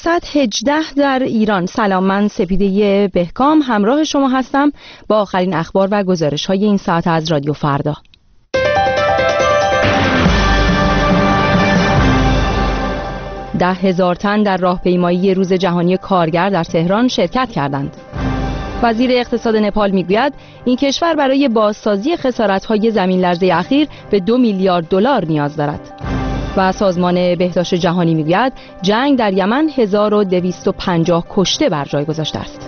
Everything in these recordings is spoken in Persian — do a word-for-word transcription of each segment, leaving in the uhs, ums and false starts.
ساعت هجده در ایران. سلام، من سپیده بهکام همراه شما هستم با آخرین اخبار و گزارش های این ساعت از رادیو فردا. ده هزار تن در راهپیمایی روز جهانی کارگر در تهران شرکت کردند. وزیر اقتصاد نپال میگوید این کشور برای بازسازی خسارت‌های زمین لرزه اخیر به دو میلیارد دلار نیاز دارد. و سازمان بهداشت جهانی میگوید جنگ در یمن هزار و دویست و پنجاه کشته بر جای گذاشته است.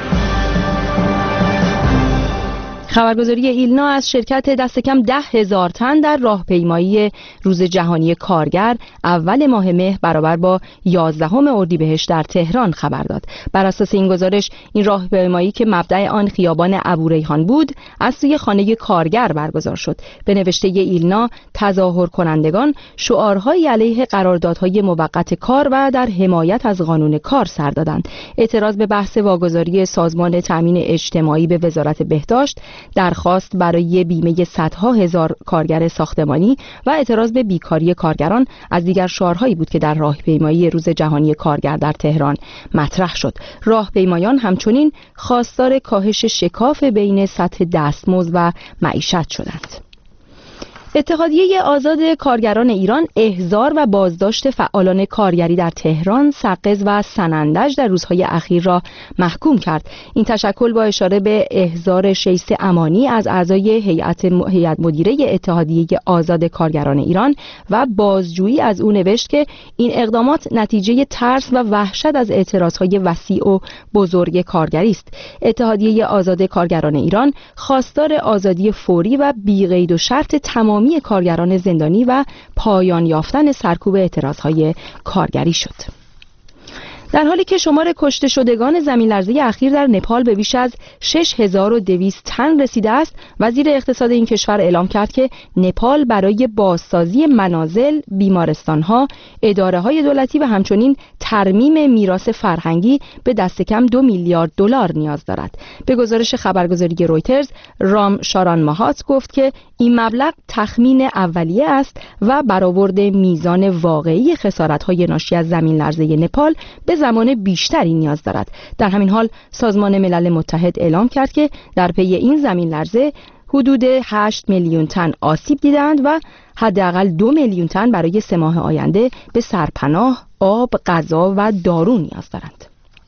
خبرگزاری ایلنا از شرکت دست کم ده هزار تن در راهپیمایی روز جهانی کارگر اول ماه مه برابر با یازدهم اردیبهشت در تهران خبر داد. بر اساس این گزارش این راهپیمایی که مبدأ آن خیابان ابوریحان بود از سوی خانه کارگر برگزار شد. به نوشته ایلنا تظاهر کنندگان شعارهایی علیه قراردادهای موقت کار و در حمایت از قانون کار سر دادند. اعتراض به بحث واگذاری سازمان تامین اجتماعی به وزارت بهداشت، درخواست برای بیمه صدها هزار کارگر ساختمانی و اعتراض به بیکاری کارگران از دیگر شعارهایی بود که در راهپیمایی روز جهانی کارگر در تهران مطرح شد. راهپیمایان همچنین خواستار کاهش شکاف بین سطح دستمزد و معیشت شدند. اتحادیه آزاد کارگران ایران احضار و بازداشت فعالان کارگری در تهران، سقز و سنندج در روزهای اخیر را محکوم کرد. این تشکل با اشاره به احضار شیس امانی از اعضای هیئت هیئت مدیره اتحادیه آزاد کارگران ایران و بازجویی از او نوشت که این اقدامات نتیجه ترس و وحشت از اعتراضهای وسیع و بزرگ کارگری است. اتحادیه آزاد کارگران ایران خواستار آزادی فوری و بی قید و شرط تمامی کارگران زندانی و پایان یافتن سرکوب اعتراضهای کارگری شد. در حالی که شمار کشته شدگان زمین لرزه اخیر در نپال به بیش از شش هزار و دویست تن رسیده است، وزیر اقتصاد این کشور اعلام کرد که نپال برای بازسازی منازل، بیمارستان‌ها، اداره‌های دولتی و همچنین ترمیم میراث فرهنگی به دست کم دو میلیارد دلار نیاز دارد. به گزارش خبرگزاری رویترز، رام شاران ماهات گفت که این مبلغ تخمین اولیه است و برآورد میزان واقعی خسارت‌های ناشی از زمین لرزه نپال به زمان بیشتری نیاز دارد. در همین حال سازمان ملل متحد اعلام کرد که در پی این زمین لرزه حدود هشت میلیون تن آسیب دیدند و حداقل دو میلیون تن برای سه ماه آینده به سرپناه، آب، غذا و دارو نیاز دارند.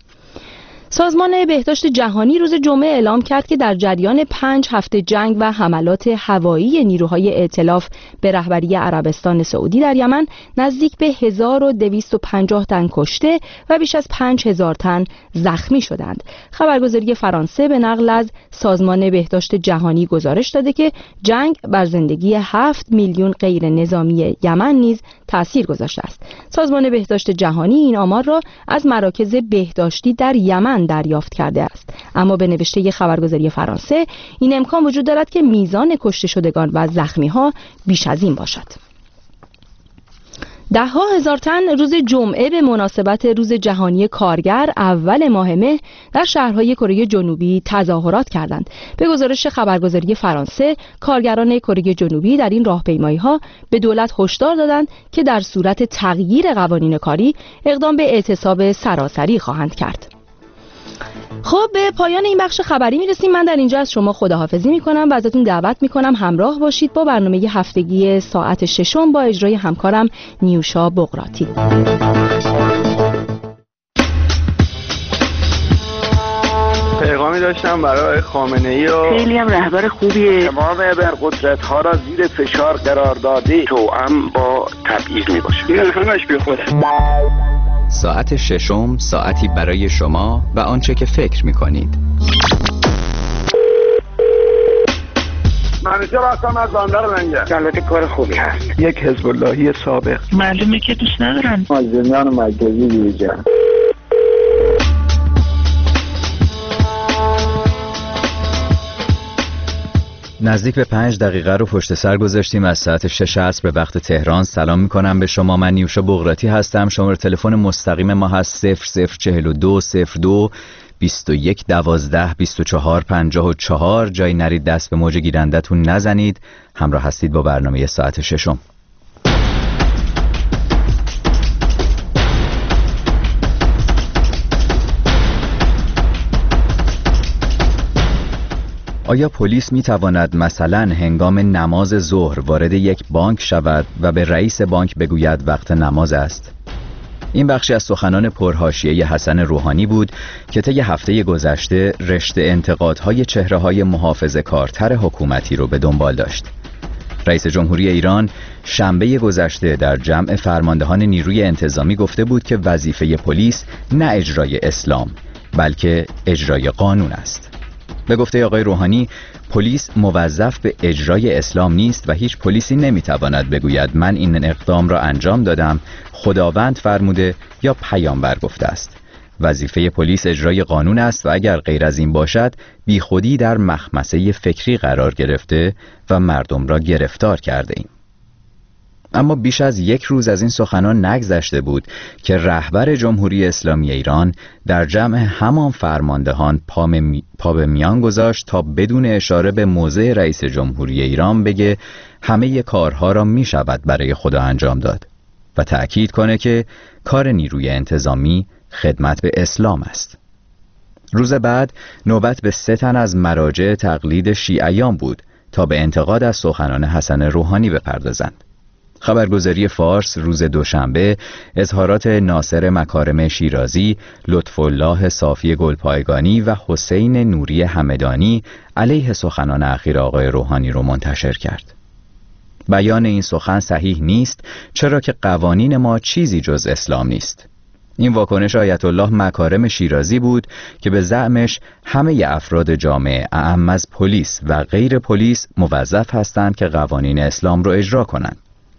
سازمان بهداشت جهانی روز جمعه اعلام کرد که در جریان پنج هفته جنگ و حملات هوایی نیروهای ائتلاف به رهبری عربستان سعودی در یمن نزدیک به هزار و دویست و پنجاه تن کشته و بیش از پنج هزار تن زخمی شدند. خبرگزاری فرانسه به نقل از سازمان بهداشت جهانی گزارش داده که جنگ بر زندگی هفت میلیون غیر نظامی یمن نیز تأثیر گذاشته است. سازمان بهداشت جهانی این آمار را از مراکز بهداشتی در یمن دریافت کرده است، اما به نوشته خبرگزاری فرانسه این امکان وجود دارد که میزان کشته شدگان و زخمی ها بیش از این باشد. ده ها هزار تن روز جمعه به مناسبت روز جهانی کارگر اول ماه مه در شهرهای کره جنوبی تظاهرات کردند. به گزارش خبرگزاری فرانسه، کارگران کره جنوبی در این راهپیمایی‌ها به دولت هشدار دادند که در صورت تغییر قوانین کاری اقدام به اعتصاب سراسری خواهند کرد. خب به پایان این بخش خبری میرسیم. من در اینجا از شما خداحافظی میکنم و ازتون دعوت میکنم همراه باشید با برنامه هفتگی ساعت ششم با اجرای همکارم نیوشا بغراتی. پیغامی داشتم برای خامنه‌ای و خیلی هم رهبر خوبیه. تمام ابرقدرت‌ها را زیر فشار قرار داده، توأم با تبعیض میباشه. این همش بیخوده. ساعت ششم، ساعتی برای شما و آنچه که فکر میکنید. منیجر هستم از بندر لنگر. البته کار خوبی هست. یک حزب اللهی سابق. معلومه که دوست ندارن. از زندان مرکزی بیرجن. نزدیک به پنج دقیقه رو پشت سر گذاشتیم از ساعت شش عصر به وقت تهران. سلام میکنم به شما. من نیوشا بغراتی هستم. شماره تلفن مستقیم ما هست صفر صفر چهل و دو صفر دو بیست و یک دوازده بیست و چهار پنجاه و چهار. جایی نرید دست به موج گیرندتون نزنید. همراه هستید با برنامه ساعت ششم. آیا پلیس می تواند مثلا هنگام نماز ظهر وارد یک بانک شود و به رئیس بانک بگوید وقت نماز است؟ این بخشی از سخنان پرحاشیه حسن روحانی بود که طی هفته گذشته رشته انتقادهای چهره‌های محافظه‌کارتر حکومتی رو به دنبال داشت. رئیس جمهوری ایران شنبه گذشته در جمع فرماندهان نیروی انتظامی گفته بود که وظیفه پلیس نه اجرای اسلام بلکه اجرای قانون است. به گفته آقای روحانی، پلیس موظف به اجرای اسلام نیست و هیچ پلیسی نمیتواند بگوید من این اقدام را انجام دادم، خداوند فرموده یا پیامبر گفته است. وظیفه پلیس اجرای قانون است و اگر غیر از این باشد بیخودی در مخمسه فکری قرار گرفته و مردم را گرفتار کرده ایم. اما بیش از یک روز از این سخنان نگذشته بود که رهبر جمهوری اسلامی ایران در جمع همان فرماندهان پا به میان گذاشت تا بدون اشاره به موضع رئیس جمهوری ایران بگه همه کارها را می شود برای خدا انجام داد و تأکید کنه که کار نیروی انتظامی خدمت به اسلام است. روز بعد نوبت به سه تن از مراجع تقلید شیعیان بود تا به انتقاد از سخنان حسن روحانی بپردازند. خبرگزاری فارس روز دوشنبه اظهارات ناصر مکارم شیرازی، لطفالله صافی گلپایگانی و حسین نوری همدانی علیه سخنان اخیر آقای روحانی را منتشر کرد. بیان این سخن صحیح نیست، چرا که قوانین ما چیزی جز اسلام نیست. این واکنش آیت الله مکارم شیرازی بود که به زعمش همه افراد جامعه اعم از پلیس و غیر پلیس موظف هستند که قوانین اسلام را اجرا کنند.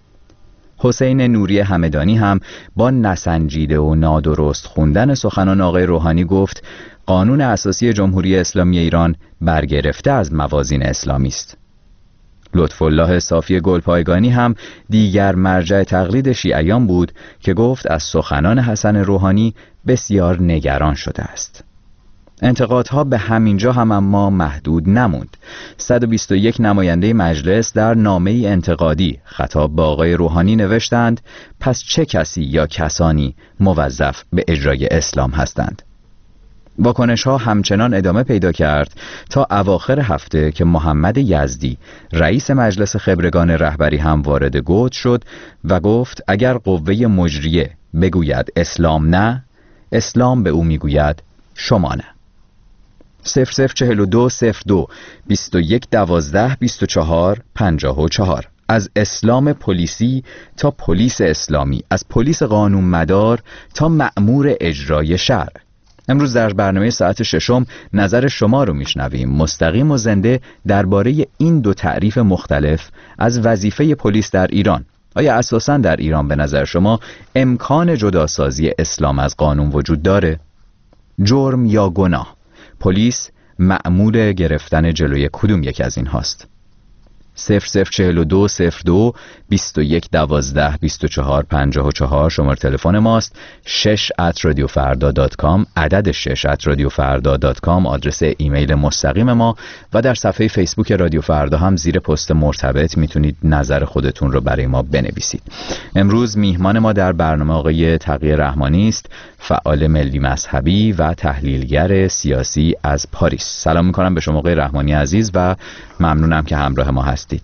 حسین نوری همدانی هم با نسنجیده و نادرست خوندن سخنان آقای روحانی گفت قانون اساسی جمهوری اسلامی ایران برگرفته از موازین اسلامی است. لطفالله صافی گلپایگانی هم دیگر مرجع تقلید شیعیان بود که گفت از سخنان حسن روحانی بسیار نگران شده است. انتقادها به همینجا هم اما محدود نموند. صد و بیست و یک نماینده مجلس در نامه‌ای انتقادی خطاب به آقای روحانی نوشتند پس چه کسی یا کسانی موظف به اجرای اسلام هستند؟ واکنش ها همچنان ادامه پیدا کرد تا اواخر هفته که محمد یزدی رئیس مجلس خبرگان رهبری هم وارد گود شد و گفت اگر قوه مجریه بگوید اسلام نه، اسلام به او میگوید شما نه. صفر صفر چهل و دو صفر دو بیست و یک دوازده بیست و چهار پنجاه و چهار از اسلام پلیسی تا پلیس اسلامی، از پلیس قانون مدار تا مأمور اجرای شرع. امروز در برنامه ساعت ششم نظر شما رو میشنویم مستقیم و زنده درباره این دو تعریف مختلف از وظیفه پلیس در ایران. آیا اساساً در ایران به نظر شما امکان جداسازی اسلام از قانون وجود داره؟ جرم یا گناه؟ پلیس مأمور گرفتن جلوی کدوم یک از این هاست؟ صفر صفر چهل و دو صفر دو بیست و یک دوازده بیست و چهار پنجاه و چهار شماره تلفن ماست. شش ات رادیو فردا دات کام، عدد شش ات رادیو فردا دات کام آدرس ایمیل مستقیم ما و در صفحه فیسبوک رادیو فردا هم زیر پست مرتبط میتونید نظر خودتون رو برای ما بنویسید. امروز میهمان ما در برنامه آقای تقی رحمانی است، فعال ملی مذهبی و تحلیلگر سیاسی از پاریس. سلام میکنم به شما آقای رحمانی عزیز و ممنونم که همراه ما هستید.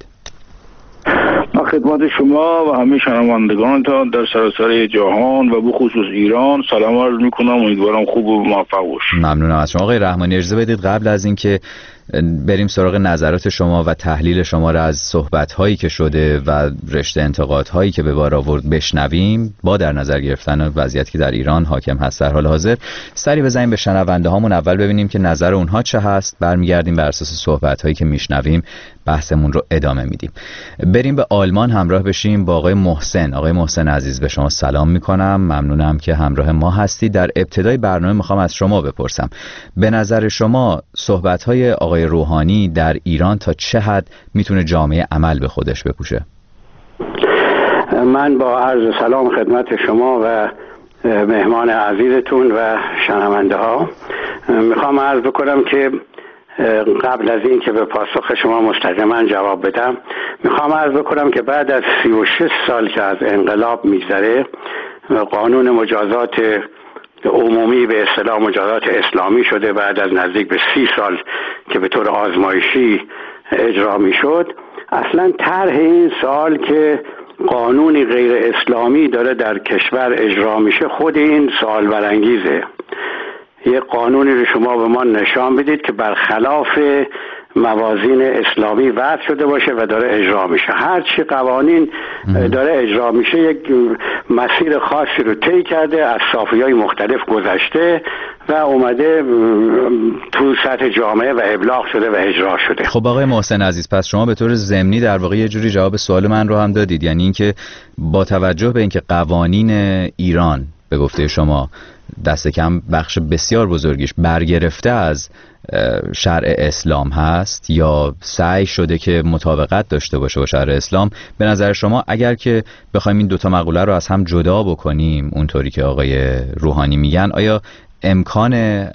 خدمت شما و همه شنوندگانتان در سراسر جهان و به خصوص ایران سلام عرض میکنم. امیدوارم خوب و موفق باشید. ممنونم از شما آقای رحمانی. اجازه بدید قبل از اینکه بریم سراغ نظرات شما و تحلیل شما را از صحبت‌هایی که شده و رشته انتقادهایی که به بار آورد بشنویم، با در نظر گرفتن وضعیتی که در ایران حاکم هست در حال حاضر، سری بزنیم به شنونده هامون، اول ببینیم که نظر اونها چه هست، برمیگردیم بر اساس صحبت‌هایی که میشنویم بحثمون رو ادامه میدیم. بریم به آلمان همراه بشیم با آقای محسن. آقای محسن عزیز به شما سلام میکنم، ممنونم که همراه ما هستی. در ابتدای برنامه میخوام از شما بپرسم، به نظر شما صحبت‌های آقای روحانی در ایران تا چه حد میتونه جامعه عمل به خودش بپوشه؟ من با عرض سلام خدمت شما و مهمان عزیزتون و شنونده ها میخوام عرض بکنم که قبل از این که به پاسخ شما مستقیما جواب بدم، میخوام عرض بکنم که بعد از سی و شش سال که از انقلاب میگذره، قانون مجازات عمومی به اصطلاح مجازات اسلامی شده. بعد از نزدیک به سی سال که به طور آزمایشی اجرا میشد، اصلا طرح این سوال که قانونی غیر اسلامی داره در کشور اجرا میشه خود این سوال برانگیزه. یه قانونی رو شما به ما نشان بدید که برخلاف موازین اسلامی وضع شده باشه و داره اجرا میشه. هر چی قوانین داره اجرا میشه یک مسیر خاصی رو طی کرده، از سافیهای مختلف گذشته و اومده تو سطح جامعه و ابلاغ شده و اجرا شده. خب آقای محسن عزیز، پس شما به طور ضمنی در واقع یه جوری جواب سوال من رو هم دادید، یعنی اینکه با توجه به اینکه قوانین ایران به گفته شما دست کم بخش بسیار بزرگیش برگرفته از شرع اسلام هست یا سعی شده که مطابقت داشته باشه با شرع اسلام، به نظر شما اگر که بخوایم این دوتا مقوله رو از هم جدا بکنیم اونطوری که آقای روحانی میگن، آیا امکان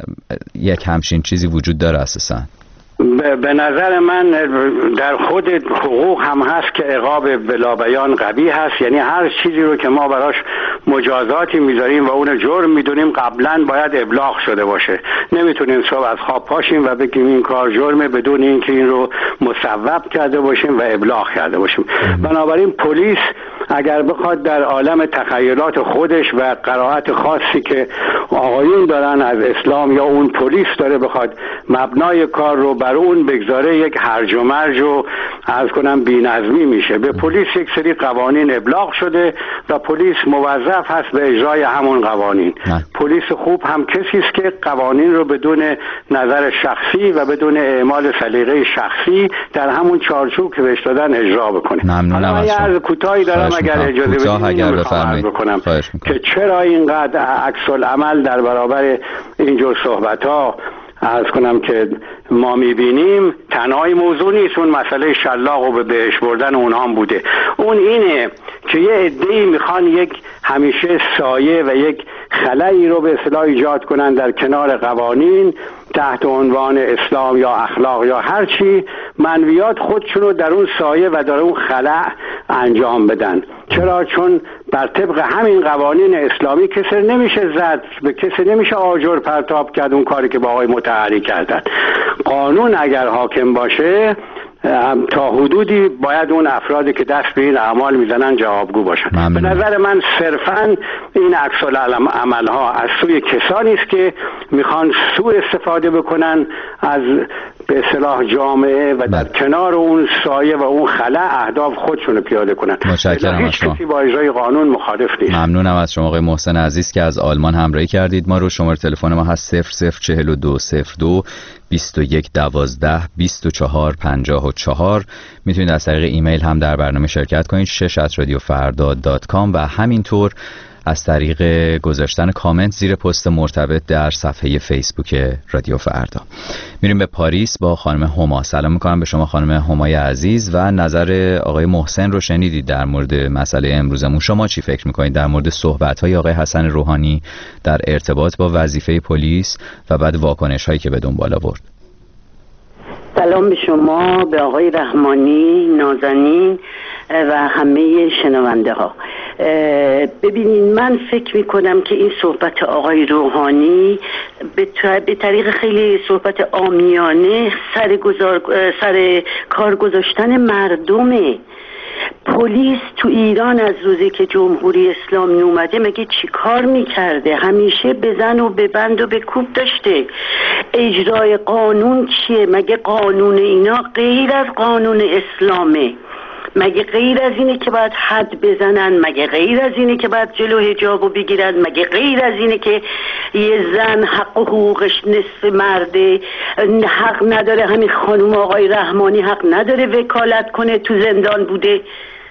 یک همچین چیزی وجود داره اساساً؟ به نظر من در خود حقوق هم هست که عقاب بلا بیان قبیح هست، یعنی هر چیزی رو که ما براش مجازاتی میذاریم و اون جرم میدونیم قبلا باید ابلاغ شده باشه. نمیتونیم صبح از خواب پاشیم و بگیم این کار جرمه بدون اینکه این رو مصوب کرده باشیم و ابلاغ کرده باشیم. بنابراین پلیس اگر بخواد در عالم تخیلات خودش و قرائت خاصی که آقایون دارن از اسلام یا اون پلیس داره بخواد مبنای کار رو بر اون بگذاره، یک هرج و مرج و عرض کنم بی‌نظمی میشه. به پلیس یک سری قوانین ابلاغ شده و پلیس موظف هست به اجرای همون قوانین. نه. پلیس خوب هم کسی است که قوانین رو بدون نظر شخصی و بدون اعمال سلیقه شخصی در همون چارچوب که بهش دادن اجرا بکنه. ممنونم از شما. کوتاهی دارم اگر اجازه بدید بفرمایید بکنم که چرا اینقدر عکس العمل در برابر اینجور صحبت‌ها عرض کنم که ما میبینیم. تنهای موضوع نیست، اون مسئله شلاق و به بهش بردن اونها هم بوده. اون اینه که یه عده‌ای میخوان یک همیشه سایه و یک خلایی رو به اصطلاح ایجاد کنن در کنار قوانین تحت عنوان اسلام یا اخلاق یا هر چی، منویات خودشون رو در اون سایه و در اون خلا انجام بدن. چرا؟ چون بر طبق همین قوانین اسلامی کسی نمیشه زد، به کسی نمیشه آجر پرتاب کرد اون کاری که با آقای مطهری کردن. قانون اگر حاکم باشه تا حدودی باید اون افرادی که دست به این اعمال میزنن جوابگو باشن. ممنون. به نظر من صرفاً این عکس العمل ها از سوی کسانی است که میخوان سوء استفاده بکنن از به اصطلاح جامعه و در کنار اون سایه و اون خلا اهداف خودشون رو پیاده کنن. متشکرم از شما. کسی با اجرای قانون مخالف نیست. ممنونم از شما آقای محسن عزیز که از آلمان همراهی کردید. ما رو شماره تلفن ما هست صفر صفر چهل و دو صفر دو بیست و یک دوازده بیست و چهار پنجاه و چهار. میتونید از طریق ایمیل هم در برنامه شرکت کنید شش ات رادیو فردا دات کام و همینطور از طریق گذاشتن کامنت زیر پست مرتبط در صفحه فیسبوک رادیو فردا. میریم به پاریس با خانم هما. سلام میکنم به شما خانم همای عزیز و نظر آقای محسن رو شنیدید در مورد مسئله امروزمون. شما چی فکر میکنید در مورد صحبت‌های آقای حسن روحانی در ارتباط با وظیفه پلیس و بعد واکنش‌هایی که به دنبال آورد؟ سلام به شما، به آقای رحمانی، نازنین و همه شنونده ها. ببینید من فکر می کنم که این صحبت آقای روحانی به طریق خیلی صحبت عامیانه سر, گذار... سر کار گذاشتن مردمه. پلیس تو ایران از روزی که جمهوری اسلامی اومده مگه چی کار میکرده؟ همیشه بزن و ببند و بکوب داشته. اجرای قانون چیه؟ مگه قانون اینا غیر از قانون اسلامه؟ مگه غیر از اینه که باید حد بزنن؟ مگه غیر از اینه که باید جلو حجابو بگیرن؟ مگه غیر از اینه که یه زن حق و حقوقش نصف مرده؟ حق نداره همین خانم آقای رحمانی حق نداره وکالت کنه؟ تو زندان بوده.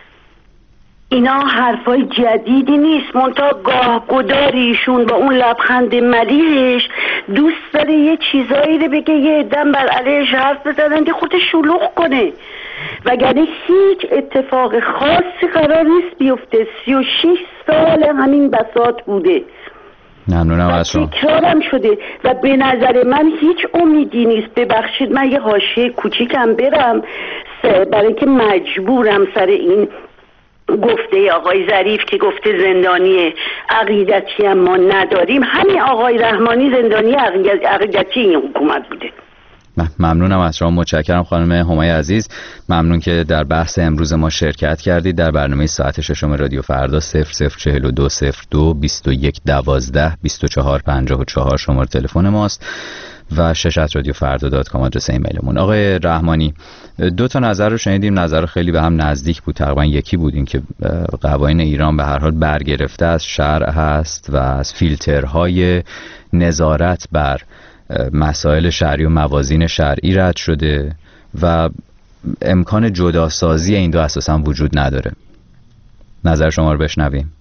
اینا حرفای جدیدی نیست، منتها گاه گداریشون با اون لبخند ملیحش دوست داره یه چیزایی رو بگه، یه دم بر علیهش حرف بزنن که خودش شلوغ کنه، وگرنه هیچ اتفاق خاصی قرار نیست بیفته. سی و شش سال همین بساط بوده، ممنونم از شما. تکرارم شده و به نظر من هیچ امیدی نیست. ببخشید من یه حاشیه کوچیکم برم برای اینکه مجبورم سر این گفته آقای ظریف که گفته زندانی عقیدتی هم ما نداریم. همین آقای رحمانی زندانی عقیدتی این حکومت بوده. ممنونم از شما، متشکرم خانم همای عزیز. ممنون که در بحث امروز ما شرکت کردید. در برنامه ساعت ششم رادیو فردا صفر صفر چهل و دو صفر دو بیست و یک دوازده بیست و چهار پنجاه و چهار شماره تلفن ماست و ششت رادیو فردا دات کام آدرس ایمیلمون. آقای رحمانی، دو تا نظر رو شنیدیم، نظر خیلی به هم نزدیک بود، تقریبا یکی بود، این که قوانین ایران به هر حال برگرفته از شرع هست و از فیلترهای نظارت بر مسائل شرعی و موازین شرعی رد شده و امکان جداسازی این دو اساسا وجود نداره. نظر شما رو بشنویم.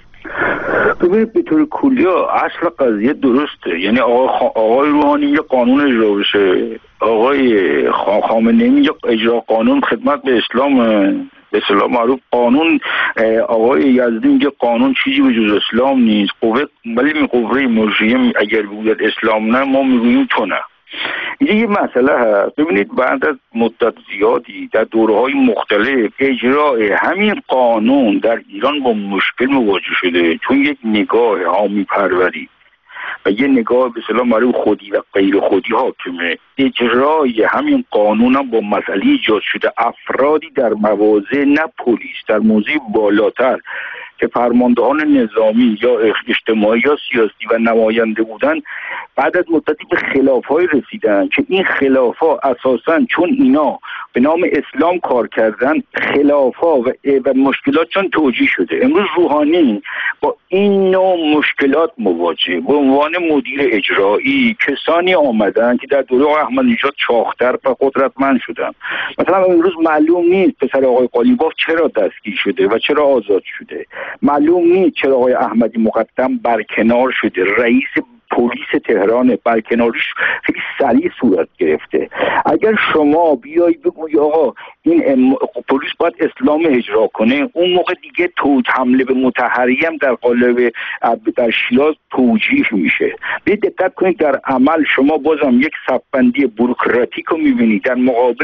ببینید به طور کلی اصل قضیه درسته، یعنی آقای, خ... آقای روحانی یه قانون اجرا بشه، آقای خامنه‌ای یه اجرا قانون خدمت به اسلام به اصطلاح معروف قانون، آقای یزدی میگه قانون چیزی به جز اسلام نیست، قوه ولی می قوه مرجعیه اگر بگوید اسلام نه ما میگوییم تو نه. اینجا یه مسئله هست. ببینید بعد از مدت زیادی در دوره‌های مختلف اجرای همین قانون در ایران با مشکل مواجه شده، چون یک نگاه حامی پروری و یه نگاه به اصطلاح معروف خودی و غیر خودی حاکمه. اجرای همین قانون هم با مسئله ایجاد شده افرادی در مواضع نه پلیس، در موضع بالاتر که فرماندهان نظامی یا اجتماعی یا سیاسی و نماینده بودن، بعد از مدتی به خلاف‌های رسیدن که این خلاف‌ها اساساً چون اینا به نام اسلام کار کردن، خلاف‌ها و, و مشکلات چون توجیه شده. امروز روحانی با این نوع مشکلات مواجه به عنوان مدیر اجرایی کسانی آمدن که در دوره آقای احمدی‌نژاد چاختر و قدرتمند شدن. مثلا امروز معلوم نیست پسر آقای قالیباف چرا دستگیر شده و چرا آزاد شده، معلوم نیست چرا آقای احمدی مقدم برکنار شده، رئیس پلیس تهران برکناریش خیلی سریع صورت گرفته. اگر شما بیای بگوی آقا این ام... پلیس باید اسلام اجرا کنه، اون موقع دیگه تو حمله به مطهری هم در قالب در شیراز توجیه میشه. به دقت کنید در عمل شما بازم یک صفبندی بوروکراتیک رو میبینید در مقابل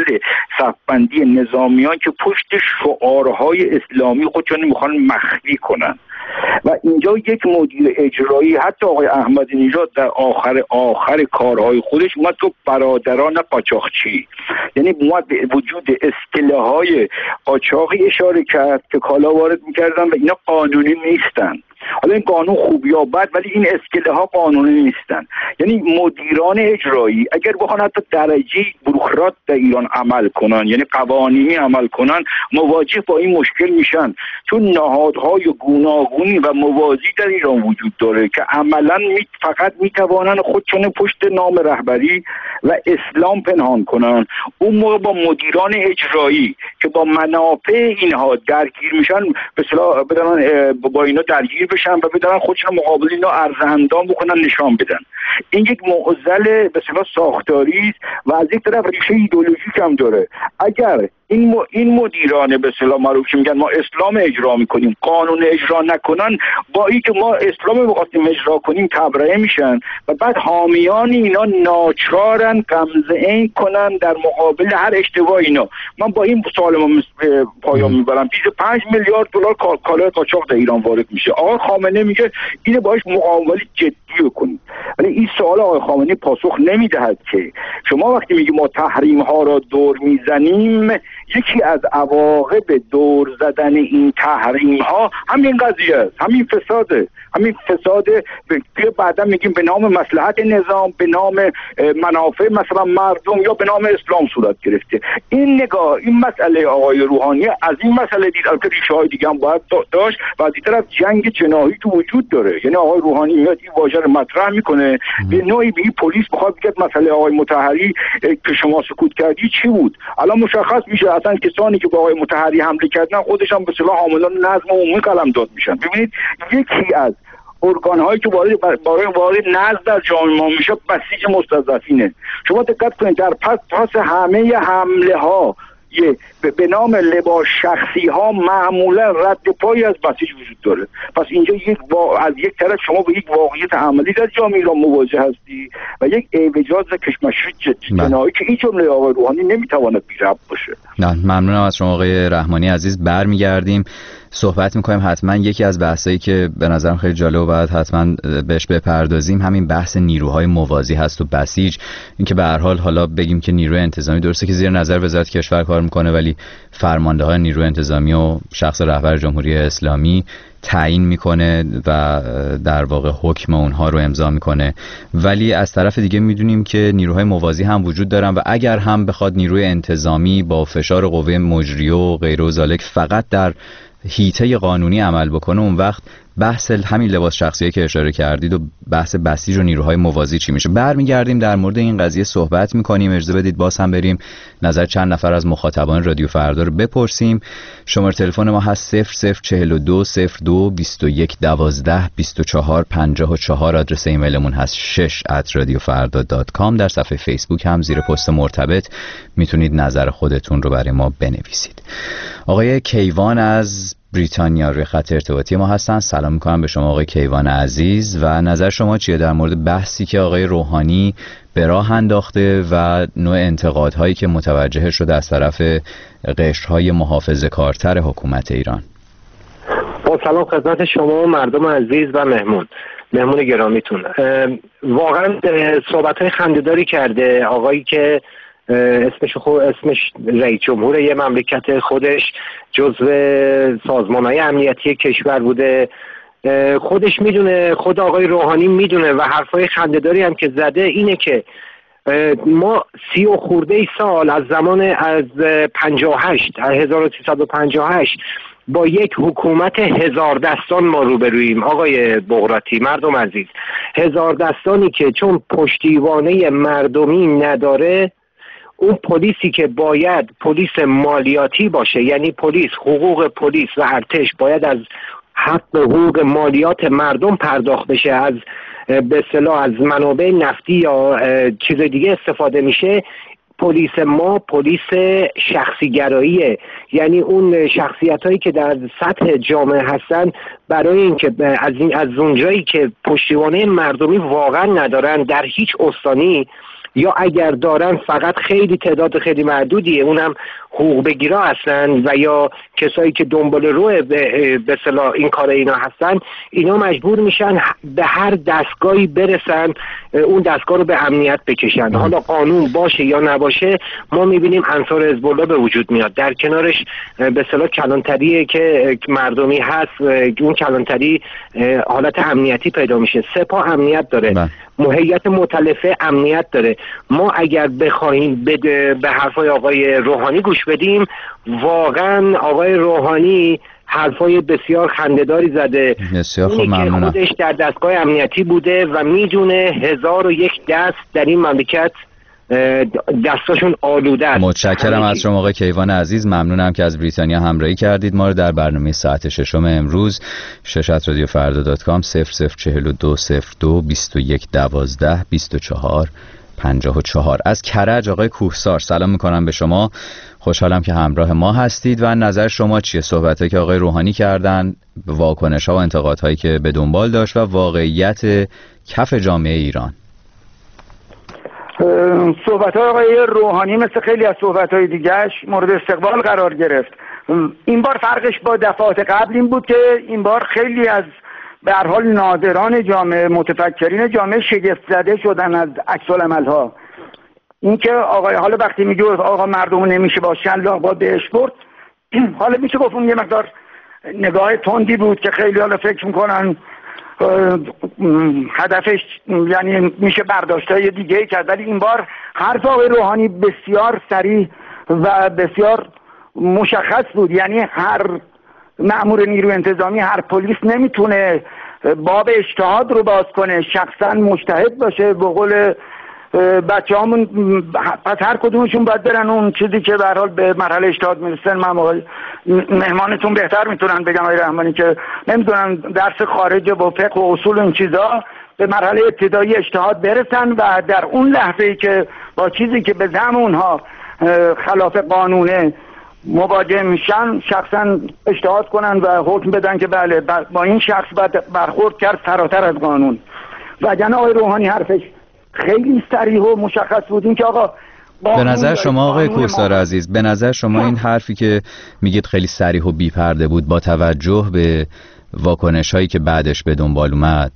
صفبندی نظامیان که پشت شعارهای اسلامی خودشون میخوان مخفی کنن. و اینجا یک مدیر اجرایی حتی آقای احمدی نژاد در آخر آخر کارهای خودش اومد تو برادران قاچاقچی، یعنی اومد به وجود اصطلاح‌های قاچاقی اشاره کرد که کالا وارد می‌کردن و اینا قانونی نیستن. حالا این قانون خوب یا بد ولی این اسکله ها قانونی نیستن. یعنی مدیران اجرایی اگر بخوان حتی درجه بروکرات در ایران عمل کنن، یعنی قوانینی عمل کنن، مواجه با این مشکل میشن، چون نهادهای گوناگونی و موازی در ایران وجود داره که عملا می فقط میتوانن خودشون پشت نام رهبری و اسلام پنهان کنن. اون موقع با مدیران اجرایی که با منافع اینها درگیر میشن به اصطلاح بدن با اینا درگیر بشن و بدن خودشون مقابل اینا عرض اندام بکنن، نشان بدن. این یک معضل به اصطلاح ساختاری است و از یک طرف ریشه ایدئولوژیک هم داره. اگر این م... این مدیران به اصطلاح معروف که میگن ما اسلام اجرا میکنیم قانون اجرا نکنن، با اینکه ما اسلام می‌خواستیم اجرا کنیم تبرئه میشن و بعد حامیان اینا ناچارن غمزه این کنن در مقابل هر اشتباه اینا. من با این سوالم پایان میبرم. بیست و پنج میلیارد دلار کالای قاچاق در ایران وارد میشه. آقای خامنه میگه اینو باهاش مقابله جدی بکنید، ولی این سوال آقای خامنه پاسخ نمیدهد که شما وقتی میگی ما تحریم ها را دور میزنیم، یکی از عواقب دور زدن این تحریم ها همین قضیه است، همین فساده، همین فساده که بعدا میگیم به نام مصلحت نظام، به نام منافع مثلا مردم یا به نام اسلام صورت گرفته. این نگاه این مسئله آقای روحانی از این مسئله دید، البته ریشه های دیگه هم باید داشت و از این طرف جنگ جناحی تو وجود داره. یعنی آقای روحانی میاد این واژه رو مطرح میکنه، به نوعی به پلیس بخواد بگه مسئله آقای مطهری که شما سکوت کردی چی بود. الان مشخص میشه اصلا کسانی که با آقای مطهری حمله کردن خودشان به اصطلاح حاملان نظم عمومی قلمداد میشن. ببینید یکی از ارگان هایی که وارد برای وارد نظم در جامعه ما میشه بسیج مستضعفینه. شما دقت کنید در پس پس همه حمله ها به نام لباس شخصی ها معمولا رد پای از بسیج وجود داره. پس اینجا یک وا... از یک طرف شما به یک واقعیت عملی در جامعه ایران مواجه هستی و یک اعوجاج و کشمکش جنایی که این جمله آقای روحانی نمیتواند بی ربط باشه. نه ممنونم از شما آقای رحمانی عزیز. برمیگردیم صحبت میکنیم. حتما یکی از بحثایی که به نظرم خیلی جالب و باید حتما بهش بپردازیم همین بحث نیروهای موازی هست و بسیج. اینکه به هر حال حالا بگیم که نیروی انتظامی درسته که زیر نظر وزارت کشور کار میکنه، ولی فرمانده های نیروی انتظامی و شخص رهبر جمهوری اسلامی تعیین میکنه و در واقع حکم اونها رو امضا میکنه. ولی از طرف دیگه میدونیم که نیروهای موازی هم وجود دارن و اگر هم بخواد نیروی انتظامی با فشار قوه مجریه و غیر و ذالک فقط در حیطه قانونی عمل بکنه، اون وقت بحث همین لباس شخصیه که اشاره کردید و بحث بسیج و نیروهای موازی چی میشه. برمیگردیم در مورد این قضیه صحبت میکنیم. اجازه بدید باز هم بریم نظر چند نفر از مخاطبان رادیو فردا رو بپرسیم. شماره تلفن ما هست صفر صفر چهل و دو صفر دو بیست و یک دوازده بیست و چهار پنجاه و چهار. آدرس ایمیلمون هست شش ات رادیو فردا دات کام. در صفحه فیسبوک هم زیر پست مرتبط میتونید نظر خودتون رو برای ما بنویسید. آقای کیوان از بریتانیا روی خط ارتباطی ما هستن. سلام میکنم به شما آقای کیوان عزیز و نظر شما چیه در مورد بحثی که آقای روحانی به راه انداخته و نوع انتقادهایی که متوجه شده از طرف قشرهای محافظه‌کارتر حکومت ایران؟ با سلام خدمت شما مردم عزیز و مهمون مهمون گرامیتون. واقعا صحبت‌های خنده‌داری کرده آقایی که اسمش خود اسمش رئیس جمهور یه مملکت، خودش جزو سازمان‌های امنیتی کشور بوده، خودش میدونه، خود آقای روحانی میدونه و حرفای خنده‌داری هم که زده اینه که ما سی و خورده سال از زمان از پنجاه و هشت هزار و سیصد و پنجاه و هشت با یک حکومت هزار دستان ما روبرویم. آقای بغراتی مردم عزیز، هزار دستانی که چون پشتیبانه مردمی نداره، اون پلیسی که باید پلیس مالیاتی باشه، یعنی پلیس، حقوق پلیس و ارتش باید از حق حقوق مالیات مردم پرداخت بشه، از به اصطلاح از منابع نفتی یا چیز دیگه استفاده میشه. پلیس ما پلیس شخصی گراییه، یعنی اون شخصیت هایی که در سطح جامعه هستن برای اینکه از این از اونجایی که پشتیبانه مردمی واقعا ندارن در هیچ استانی، یا اگر دارن فقط خیلی تعداد خیلی معدودیه، اونم حقوق بگیرا هستن و یا کسایی که دنبال روی به اصطلاح این کار اینا هستن، اینا مجبور میشن به هر دستگاهی برسن، اون دستگاه رو به امنیت بکشن. حالا قانون باشه یا نباشه، ما میبینیم انصار حزب الله به وجود میاد، در کنارش به اصطلاح کلانتری که مردمی هست، اون کلانتری حالت امنیتی پیدا میشه. سپاه امنیت داره، هیئت مؤتلفه امنیت داره. ما اگر بخوایم به حرفای آقای روحانی گوش بدیم، واقعا آقای روحانی حرفای بسیار خنده‌داری زده. بسیار خوب، ممنونم. خودش در دستگاه امنیتی بوده و میدونه هزار و یک دست در این مملکت دستاشون آلوده است. متشکرم از شما آقای کیوان عزیز. ممنونم که از بریتانیا همراهی کردید ما رو در برنامه ساعت ششم امروز. شش ات رادیو فردا دات کام صفر صفر چهل و دو صفر دو بیست و یک دوازده بیست و چهار پنجاه و چهار. از کرج آقای کوهسار سلام میکنم به شما. خوشحالم که همراه ما هستید و نظر شما چیه؟ صحبتایی که آقای روحانی کردن، واکنش‌ها و انتقادهایی که به دنبال داشت و واقعیت کف جامعه ایران. صحبت‌های آقای روحانی مثل خیلی از صحبت‌های دیگه‌اش مورد استقبال قرار گرفت. این بار فرقش با دفعات قبل این بود که این بار خیلی از به هر حال ناظران جامعه، متفکرین جامعه شگفت زده شدن از عکس‌العمل‌ها. این که آقای حالا وقتی میگه آقا مردم نمیشه با شلاق با بهش برد، حالا میشه گفت اون یه مقدار نگاه تندی بود که خیلی حالا فکر میکنن هدفش یعنی میشه برداشتای دیگه ای کرد. ولی این بار حرف آقای روحانی بسیار صریح و بسیار مشخص بود، یعنی هر مأمور نیروی انتظامی، هر پلیس نمیتونه باب اجتهاد رو باز کنه، شخصا مجتهد باشه. به قول بچه همون پس هر کدومشون باید برن اون چیزی که به هر حال به مرحله اجتهاد میرسن. من مهمانتون بهتر میتونن بگم آقای رحمانی که نمیدونن درس خارج و فقه و اصول این چیزا، به مرحله ابتدایی اجتهاد برسن و در اون لحظه‌ای که با چیزی که به زعم اونها خلاف قانونه مواجه میشن شخصا اجتهاد کنن و حکم بدن که بله با این شخص باید برخورد کرد فراتر از قانون. وگرنه آقای روحانی حرفش خیلی صریح و مشخص بود این که آقا به نظر شما آقای کوهسار عزیز، به نظر شما این حرفی که میگید خیلی صریح و بی‌پرده بود با توجه به واکنش هایی که بعدش به دنبال اومد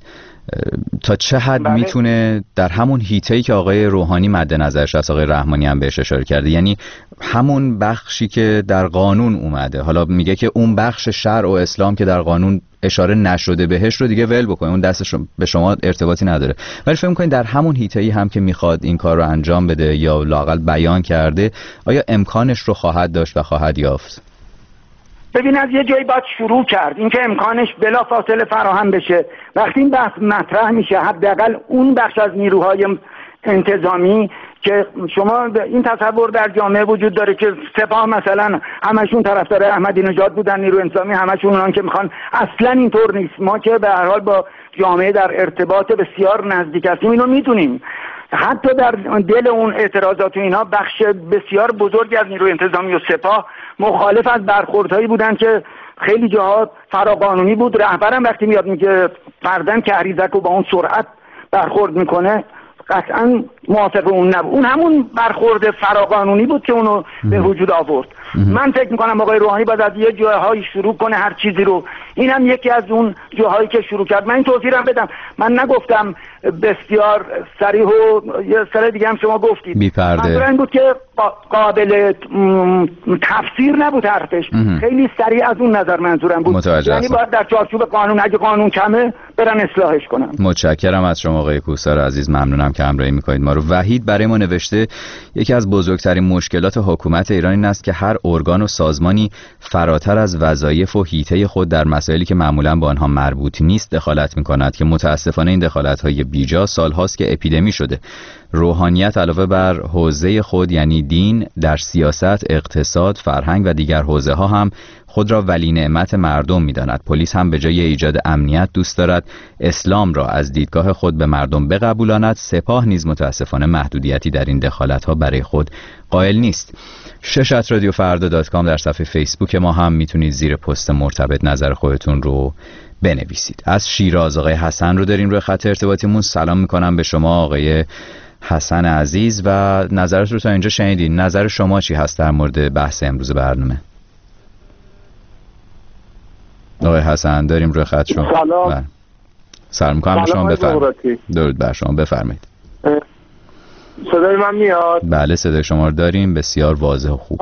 تا چه حد بله. میتونه در همون هیته‌ای که آقای روحانی مد نظرش از آقای رحمانی هم بهش اشاره کرده، یعنی همون بخشی که در قانون اومده، حالا میگه که اون بخش شرع و اسلام که در قانون اشاره نشده بهش رو دیگه ول بکنه، اون دستش به شما ارتباطی نداره، ولی فکر می‌کنید در همون هیته‌ای هم که میخواد این کار رو انجام بده یا لااقل بیان کرده، آیا امکانش رو خواهد داشت و خواهد یافت؟ ببین از یه جایی باید شروع کرد، اینکه امکانش بلا فاصله فراهم بشه. وقتی این بحث مطرح میشه حداقل اون بخش از نیروهای انتظامی که شما این تصور در جامعه وجود داره که سپاه مثلا همشون طرفدار احمدی نژاد بودن، نیروی انتظامی همشون اونان که میخوان، اصلا اینطور نیست. ما که به هر حال با جامعه در ارتباط بسیار نزدیک هستیم اینو میدونیم. حتی در دل اون اعتراضات و اینا بخش بسیار بزرگی از نیروی انتظامی و سپاه مخالف از برخوردهایی بودن که خیلی جاها فراقانونی بود. رهبرم وقتی میاد میگه فردن کهریزک رو با اون سرعت برخورد میکنه قطعا موافق اون نبود. اون همون برخورد فراقانونی بود که اونو به وجود آورد. من فکر میکنم آقای روحانی باید از یه جاهایی شروع کنه هر چیزی رو. این هم یکی از اون جاهایی که شروع کرد. من این توضیح رو بدم، من نگفتم بسیار صریح و یه سر دیگه هم شما گفتید بی‌پرده، این بود که قابل تفسیر نبود حرفش، خیلی صریح از اون نظر منظورم بود. یعنی باید در چارچوب قانون، اگه قانون کمه برن اصلاحش کنن. متشکرم از شما آقای کوهسار عزیز، ممنونم که همراهی میکنید ما رو. وحید برای ما نوشته یکی از بزرگترین مشکلات حکومت ایران این است که هر ارگان و سازمانی فراتر از وظایف و حیطه خود در مسائلی که معمولا با آنها مربوط نیست دخالت میکند که متاسفانه این دخالت‌های بیجا سالهاست که اپیدمی شده. روحانیت علاوه بر حوزه خود یعنی دین، در سیاست، اقتصاد، فرهنگ و دیگر حوزه ها هم خود را ولی نعمت مردم می‌داند. پلیس هم به جای ایجاد امنیت دوست دارد اسلام را از دیدگاه خود به مردم بقبولاند. سپاه نیز متاسفانه محدودیتی در این دخالت‌ها برای خود قائل نیست. شش ات رادیو فردا دات کام در صفحه فیسبوک ما هم میتونید زیر پست مرتبط نظر خودتون رو بنویسید. از شیراز آقای حسن رو داریم روی خط ارتباطیمون. سلام میکنم به شما آقای حسن عزیز و نظرت رو تا اینجا شنیدین. نظر شما چی هست در مورد بحث امروز برنامه؟ آقای حسن داریم روی خط شما. سلام. سلام میکنم به شما، بفرمایید. درود بر شما، بفرمایید. صدای من میاد؟ بله صدای شما رو داریم، بسیار واضح و خوب.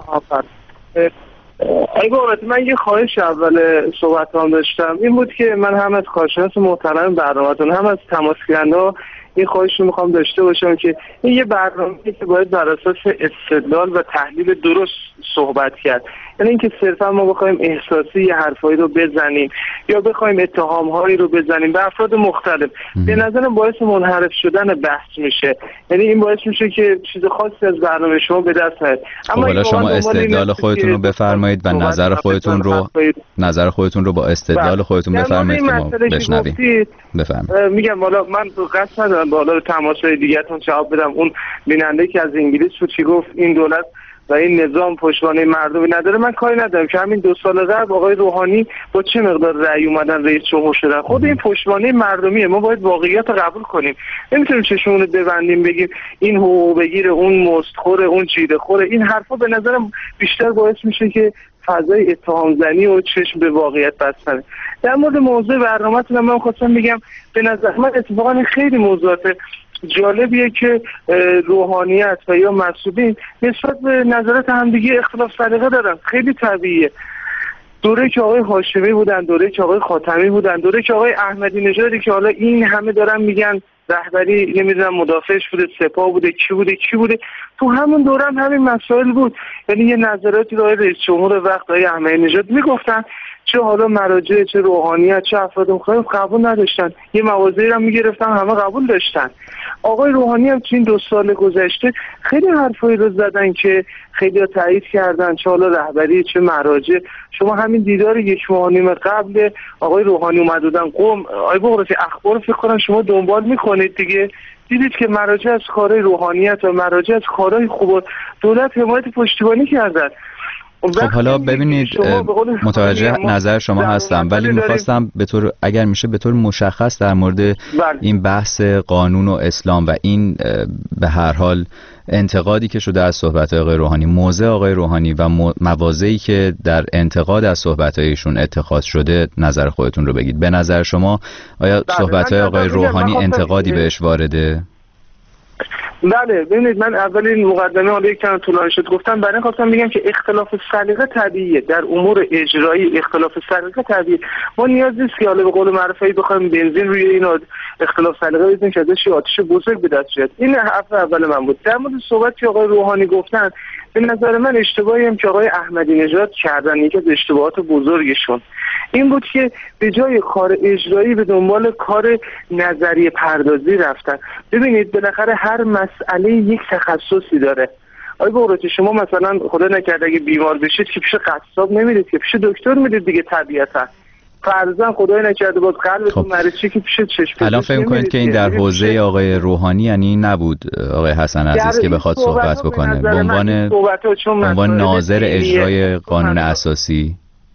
ای بابت من یه خواهش اول صحبت هم داشتم، این بود که من هم از کارشناس محترم برنامه‌تون هم از تماسگرها این خواهش رو میخوام داشته باشم که این یه برنامه‌ای که باید بر اساس استدلال و تحلیل درست صحبت کرد، یعنی اینکه صرفا ما بخوایم احساسی یه حرفایی رو بزنیم یا بخوایم اتهام‌هایی رو بزنیم به افراد مختلف، به نظرم باعث منحرف شدن بحث میشه. یعنی این باعث میشه که چیز خاصی از برنامه شما به دست نیاد. اما حالا شما استدلال خودتون رو بفرمایید و نظر خودتون رو نظر خودتون رو با استدلال خودتون بفرمایید که ما بشنویم. بفرمایید. میگم حالا من قصد ندارم بالا تماس‌های دیگه‌تون جواب بدم. اون بیننده که از انگلیس بود چی گفت، این دولت و این نظام پشتوانه مردمی نداره، من کاری ندارم که همین دو سال قبل آقای روحانی با چه مقدار رأی اومدن رئیس جمهور شدن. خود این پشتوانه مردمیه، ما باید واقعیت رو قبول کنیم. نمیتونیم چشمون رو ببندیم بگیم این حقوق بگیره، اون مستخوره، اون جیره خوره. این حرفا به نظرم بیشتر باعث میشه که فضای اتهام زنی و چشم به واقعیت بستنه. در مورد موضوع برنامه‌تون من خواستم بگم به نظر من اتفاقا خیلی موضوعات جالبیه که روحانیت و یا مسئولین نسبت به نظرات همدیگه اختلاف سلیقه دارن. خیلی طبیعیه. دوره که آقای هاشمی بودن، دوره که آقای خاتمی بودن، دوره که آقای احمدی نژادی که حالا این همه دارن میگن رهبری نمیدونم مدافعش بوده، سپاه بوده، کی بوده کی بوده، تو همون دوره هم همین مسائل بود. یعنی یه نظراتی آقای رئیس جمهور وقت آقای احمدی نژاد میگفتن، چه حالا مراجع چه روحانیت چه افراد مختلف قبول نداشتن، یه مواضعی رو میگرفتن همه قبول داشتن. آقای روحانی هم تو این دو سال گذشته خیلی حرفایی رو زدن که خیلی ها تایید کردن، چه حالا رهبری چه مراجع. شما همین دیدار یک ماه نیم قبل آقای روحانی اومد بودن قم، آقای بغراتی اخبار فکر کنم شما دنبال میکنید دیگه، دیدید که مراجع از کارهای روحانیت و مراجع از کارهای خوب دولت حمایت پشتیبانی کردن. خب حالا ببینید متوجه نظر شما هستم، ولی میخواستم به طور اگر میشه به طور مشخص در مورد بله. این بحث قانون و اسلام و این به هر حال انتقادی که شده از صحبت‌های آقای روحانی، موضع آقای روحانی و مواضعی که در انتقاد از صحبت‌هایشون اتخاذ شده، نظر خودتون رو بگید. به نظر شما آیا صحبت‌های آقای روحانی انتقادی بهش وارده؟ بله ببینید، من اول این مقدمه حالا یک کم طولانی شد گفتم، برای خواستم بگم که اختلاف سلیقه طبیعیه در امور اجرایی. اختلاف سلیقه طبیعیه، ما نیاز نیست که حالا به قول معروفی بخوایم بنزین روی این اختلاف سلیقه بزنیم که ازش آتش بزرگ به دست بیاد. این حرف اول من بود. در مورد صحبت که آقای روحانی گفتن، به نظر من اشتباهی هم که آقای احمدی نژاد کردن، یکی از اشتباهات بزرگشون این بود که به جای کار اجرایی به دنبال کار نظریه پردازی رفتن. ببینید بالاخره هر مسئله یک تخصصی داره. آقای بغراتی شما مثلا خدا نکرده اگه بیمار بشید که پیش قصاب نمیرید که پیش دکتر میرید دیگه، طبیعتا فرضاً خدای نکرده باز قلبتون خب. مریض شه که پیش چشم. الان فکر می‌کنید که این در حوزه آقای روحانی یعنی نبود آقای حسن عزیز که بخواد صحبت بکنه به عنوان به عنوان ناظر اجرای قانون اساسی؟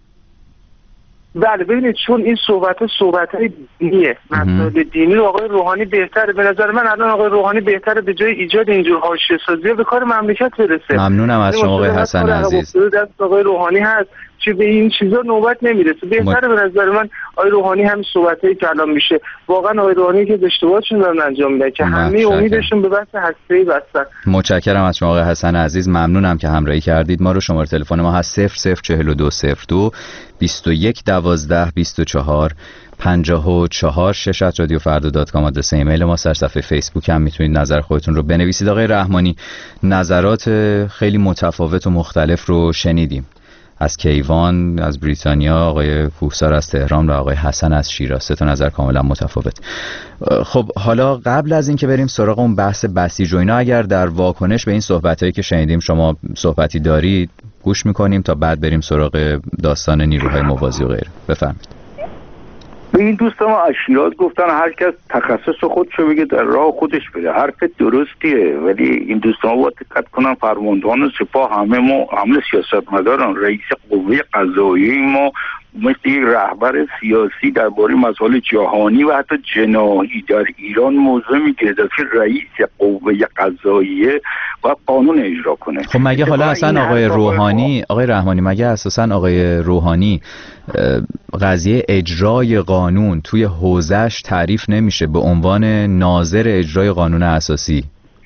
بله ببینید، چون این صحبت ها صحبت های دینیه، مسائل دینی رو آقای روحانی بهتره. به نظر من الان آقای روحانی بهتره به جای ایجاد اینجور حاشیه سازی به کار مملکت برسه. ممنونم از شما آقای حسن عزیز. دست آقای روحانی هست چه به این چیزا نوبت نمیرسه. بهتره به نظر من آقای روحانی همین صحبتایی که الان میشه، واقعا آقای روحانی که اشتباهشون دارن انجام میدن که همه امیدشون به بحث هسته‌ای بستن. متشکرم از شما آقای حسن عزیز، ممنونم که همراهی کردید ما رو. شماره تلفن ما هست صفر صفر چهل و دو صفر دو بیست و یک دوازده بیست و چهار پنجاه و چهار. شش رادیو فردا دات کام آدرس ایمیل ما. سر صفحه فیسبوک هم میتونید نظر خودتون رو بنویسید. آقای رحمانی، نظرات خیلی متفاوت و مختلف رو شنیدیم، از کیوان از بریتانیا، آقای کوهسار از تهران و آقای حسن از شیراز. سه تا نظر کاملا متفاوت. خب حالا قبل از اینکه بریم سراغ اون بحث بسیج و اینا، اگر در واکنش به این صحبتایی که شنیدیم شما صحبتی دارید گوش میکنیم تا بعد بریم سراغ داستان نیروهای موازی و غیره. بفرمایید. این دوست ما از شیراز گفتن هر کس تخصص خودشو بگه در راه خودش بره. حرف درستیه، ولی این دوست ما باید دقت کنن فرماندهان و سپاه همه ما همه سیاستمداران، رئیس قوه قضاییه ما مثل یک رهبر سیاسی درباره مسائل جهانی و حتی جناحی در ایران موضوع میگیره که رئیس قوه قضاییه و قانون اجرا کنه. خب مگه حالا اصلا آقای روحانی آقای رحمانی مگه اساسا آقای روحانی قضیه اجرای قانون توی حوزه‌اش تعریف نمیشه به عنوان ناظر اجرای قانون اساسی؟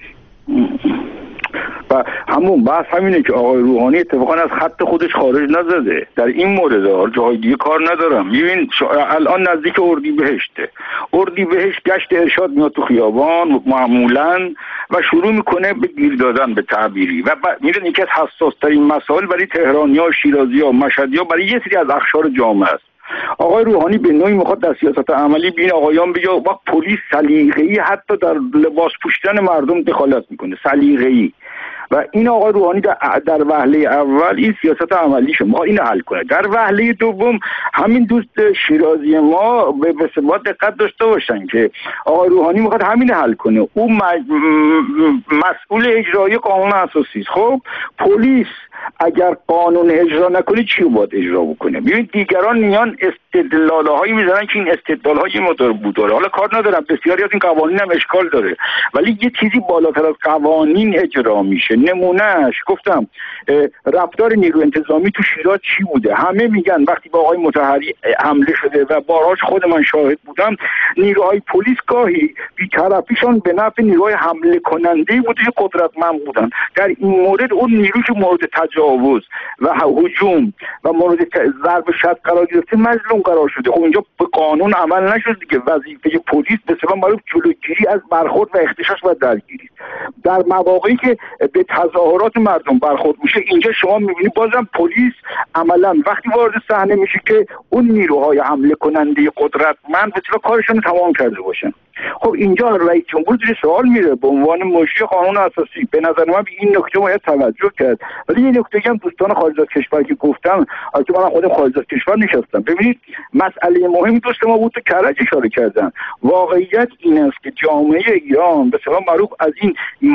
و همون بحث همینه که آقای روحانی اتفاقا از خط خودش خارج نزده. در این مورد جای دیگه کار ندارم. میبین الان نزدیک اردیبهشته، اردیبهشت گشت ارشاد میاد تو خیابان معمولا و شروع میکنه به گیر دادن به تعبیری و میدونی یکی از حساس ترین مسائل برای تهرانی‌ها، شیرازی‌ها، مشهدی‌ها، برای یه سری از اقشار جامعه است. آقای روحانی به نوعی میخواد در سیاست عملی بین آقایان بگه و پلیس سلیقه‌ای حتی در لباس پوشیدن مردم دخالت میکنه، سلیقه‌ای. و این آقای روحانی در, در وهله اول این سیاست عملیشه ما این حل کنه. در وهله دوم همین دوست شیرازی ما به بسیار دقت داشته باشن که آقای روحانی میخواد همین حل کنه. او مسئول اجرای قانون اساسی است. خب پلیس اگر قانون اجرا نکنه چی باید اجرا بکنه؟ ببینید دیگران میان استدلال‌هایی میزنن که این استدلال‌های مدار بوداره. حالا کار ندارم، بسیاری از این قوانین هم اشکال داره، ولی یه چیزی بالاتر از قوانین اجرا میشه. نمونهش گفتم رفتار نیرو انتظامی تو شیراز چی بوده؟ همه میگن وقتی با آقای مطهری حمله شده و بارهاش خود من شاهد بودم، نیروهای پلیس گاهی بی‌طرفیشون به نفع نیروهای حمله کننده بوده که قدرتمند بودن. در این مورد اون نیروی که مورد تجاوز و هجوم و مورد ضرب شد قرار گرفته مظلوم قرار شده. خب اینجا به قانون عمل نشد دیگه. وظیفه پلیس به سبب برای جلوگیری از برخورد و اختشاش و درگیری. در مواقعی که به تظاهرات مردم برخورد میشه، اینجا شما میبینید بازم پلیس عملا وقتی وارد صحنه میشه که اون نیروهای حمله کننده قدرتمند بتونه کارشون تمام کرده باشن. خب اینجا رئیس جمهور زیر سوال میره به عنوان مجری قانون اساسی. به نظر من به این نکته باید توجه کرد. ولی این نکته هم دوستان خارج از کشور که گفتم، البته من خودم خارج از کشور نشستم، ببینید مسئله مهم دوست ما بود تو کرج اشاره کردن. واقعیت این است که جامعه ایران به اصطلاح معروف از این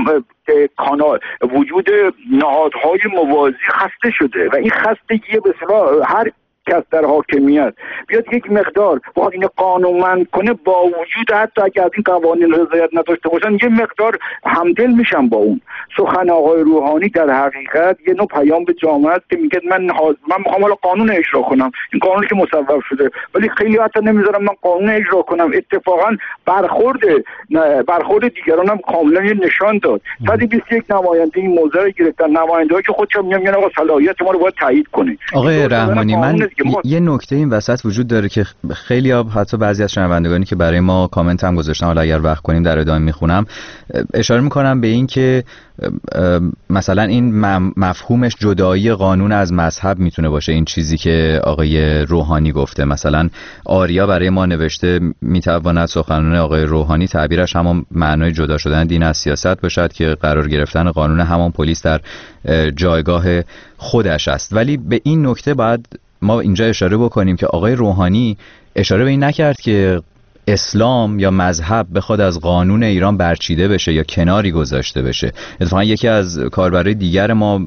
کانال وجود نهادهای موازی خسته شده و این خستگی به اصطلاح هر کس در حاکمیت بیاد یک مقدار واقعا این قانونمند کنه، با وجود حتی اگر از این قوانین رضایت نداشته باشن یه مقدار همدل میشن با اون. سخن آقای روحانی در حقیقت یه نوع پیام به جامعه است که میگه من من میخوام حالا قانون اجرا کنم، این قانونی که مصوب شده، ولی خیلی حتی نمیذارم من قانون اجرا کنم. اتفاقا برخورد برخورد دیگران هم کاملا یه نشان داد. صد و بیست و یک نماینده این موضوع رو گرفتن، نماینده‌ای که خودشون میگن آقا صلاحیت ما رو باید تایید کنه. آقای رحمانی، من یه نکته این وسط وجود داره که خیلی ها، حتی بعضی از شنوندگانی که برای ما کامنت هم گذاشتن، حالا اگر وقت کنیم در ادامه میخونم، اشاره میکنم به این که مثلا این مفهومش جدایی قانون از مذهب میتونه باشه. این چیزی که آقای روحانی گفته، مثلا آریا برای ما نوشته میتواند سخنان آقای روحانی تعبیرش همان معنای جدا شدن دین از سیاست باشد که قرار گرفتن قانون همان پلیس در جایگاه خودش است. ولی به این نکته باید ما اینجا اشاره بکنیم که آقای روحانی اشاره به این نکرد که اسلام یا مذهب بخواد از قانون ایران برچیده بشه یا کناری گذاشته بشه. اتفاقا یکی از کاربرای دیگر ما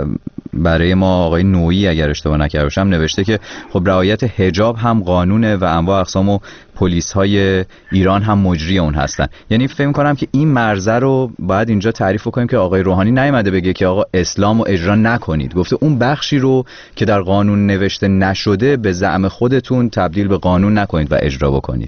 برای ما آقای نویی اگر اشتباه نکرده باشم نوشته که خب رعایت حجاب هم قانونه و انواع اقسام و پلیس های ایران هم مجری اون هستن. یعنی فکر کنم که این مرزه رو باید اینجا تعریف کنیم که آقای روحانی نیامده بگه که آقا اسلام رو اجرا نکنید، گفته اون بخشی رو که در قانون نوشته نشده به زعم خودتون تبدیل به قانون نکنید و اجرا بکنید.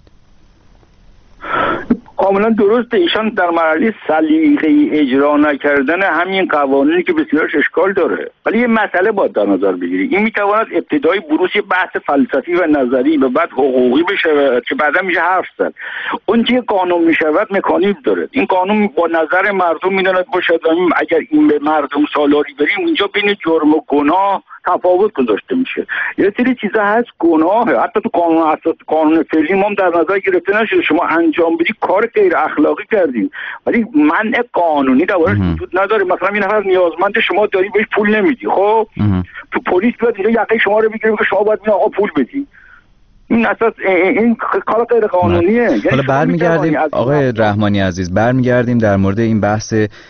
کاملا درسته. ایشان در مرحله سلیقه‌ای اجرا نکردن همین قوانینی که بسیارش اشکال داره. ولی یه مسئله باید در نظر بگیرید، این میتواند ابتدای بروز یه بحث فلسفی و نظری و بعد حقوقی بشه که بعدا میشه حرف زد. اون که قانون میشود مکانیزم داره. این قانون با نظر مردم میداند باشد اگر این به مردم سالاری بریم اینجا بین جرم و گناه تفاوت گذاشته میشه. یه سری چیزا هست گناهه، حتی تو قانون اساس قانون فعلی ما هم در نظر گرفته نشده. شما انجام بدی کار غیر اخلاقی کردین، ولی منع قانونی دربارش وجود نداره. مثلا یه نفر نیازمند شما داری بهش پول نمیدی، خب تو پلیس بیاد اینجا یقه شما رو بگیره که شما باید این آقا پول بدی. این اساس این کار غیر قانونیه. حالا برمیگردیم آقای رحمانی عزیز، برمیگردیم در مورد این بحث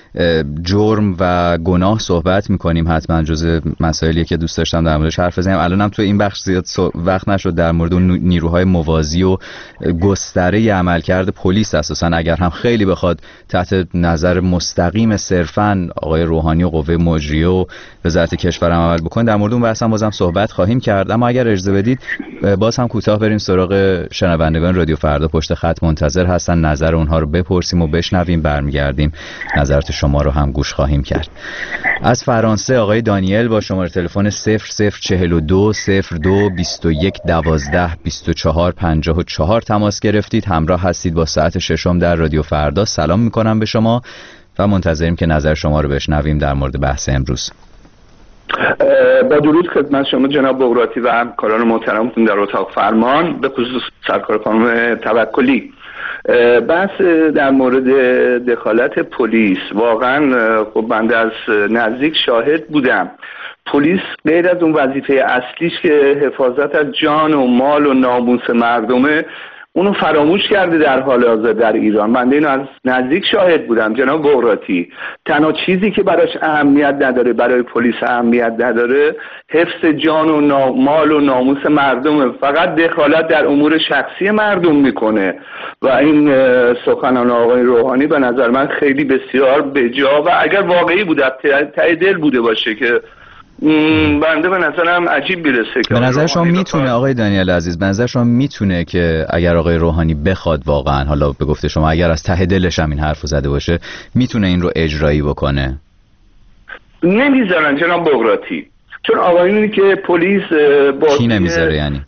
جرم و گناه صحبت میکنیم. حتما جزء مسائلی که دوست داشتم در موردش حرف بزنیم. الانم تو این بخش زیاد وقت نشد در مورد نیروهای موازی و گستره عملکرد پلیس. اساسا اگر هم خیلی بخواد تحت نظر مستقیم صرفا آقای روحانی و قوه مجریه و وزارت کشور عمل بکنه، در مورد اون بحث هم بازم صحبت خواهیم کرد. اما اگر اجازه بدید باز هم کوتاه بریم سراغ شنوندگان رادیو فردا پشت خط منتظر هستن، نظر اونها رو بپرسیم و بشنویم. برمیگردیم نظرات شما رو هم گوش خواهیم کرد. از فرانسه آقای دانیل با شماره تلفن صفر صفر چهل و دو صفر دو بیست و یک دوازده بیست و چهار پنجاه و چهار تماس گرفتید. همراه هستید با ساعت ششم در رادیو فردا. سلام میکنم به شما و منتظریم که نظر شما رو بشنویم در مورد بحث امروز. با درود خدمت شما جناب بغراتی و همکاران محترمتون در اتاق فرمان، به خصوص سرکار خانم توکلی. بحث در مورد دخالت پلیس، واقعا خب بنده از نزدیک شاهد بودم. پلیس غیر از اون وظیفه اصلیش که حفاظت از جان و مال و ناموس مردمه، اونو فراموش کرده در حال حاضر در ایران. من اینو از نزدیک شاهد بودم جناب بغراتی. تنها چیزی که براش اهمیت نداره، برای پلیس اهمیت نداره، حفظ جان و مال و ناموس مردمه. فقط دخالت در امور شخصی مردم میکنه و این سخنان آقای روحانی به نظر من خیلی بسیار بجا و اگر واقعی بوده، ته دل بوده باشه که بنده به نظرم عجیب بیرسه که به نظر شما میتونه آقای دانیل عزیز، به نظر شما میتونه که اگر آقای روحانی بخواد واقعا، حالا به گفته شما اگر از ته دلش هم این حرفو زده باشه، میتونه این رو اجرایی بکنه؟ نمیذارن جناب بغراتی، چون آقایونی که پلیس با کی نمیذاره یعنی؟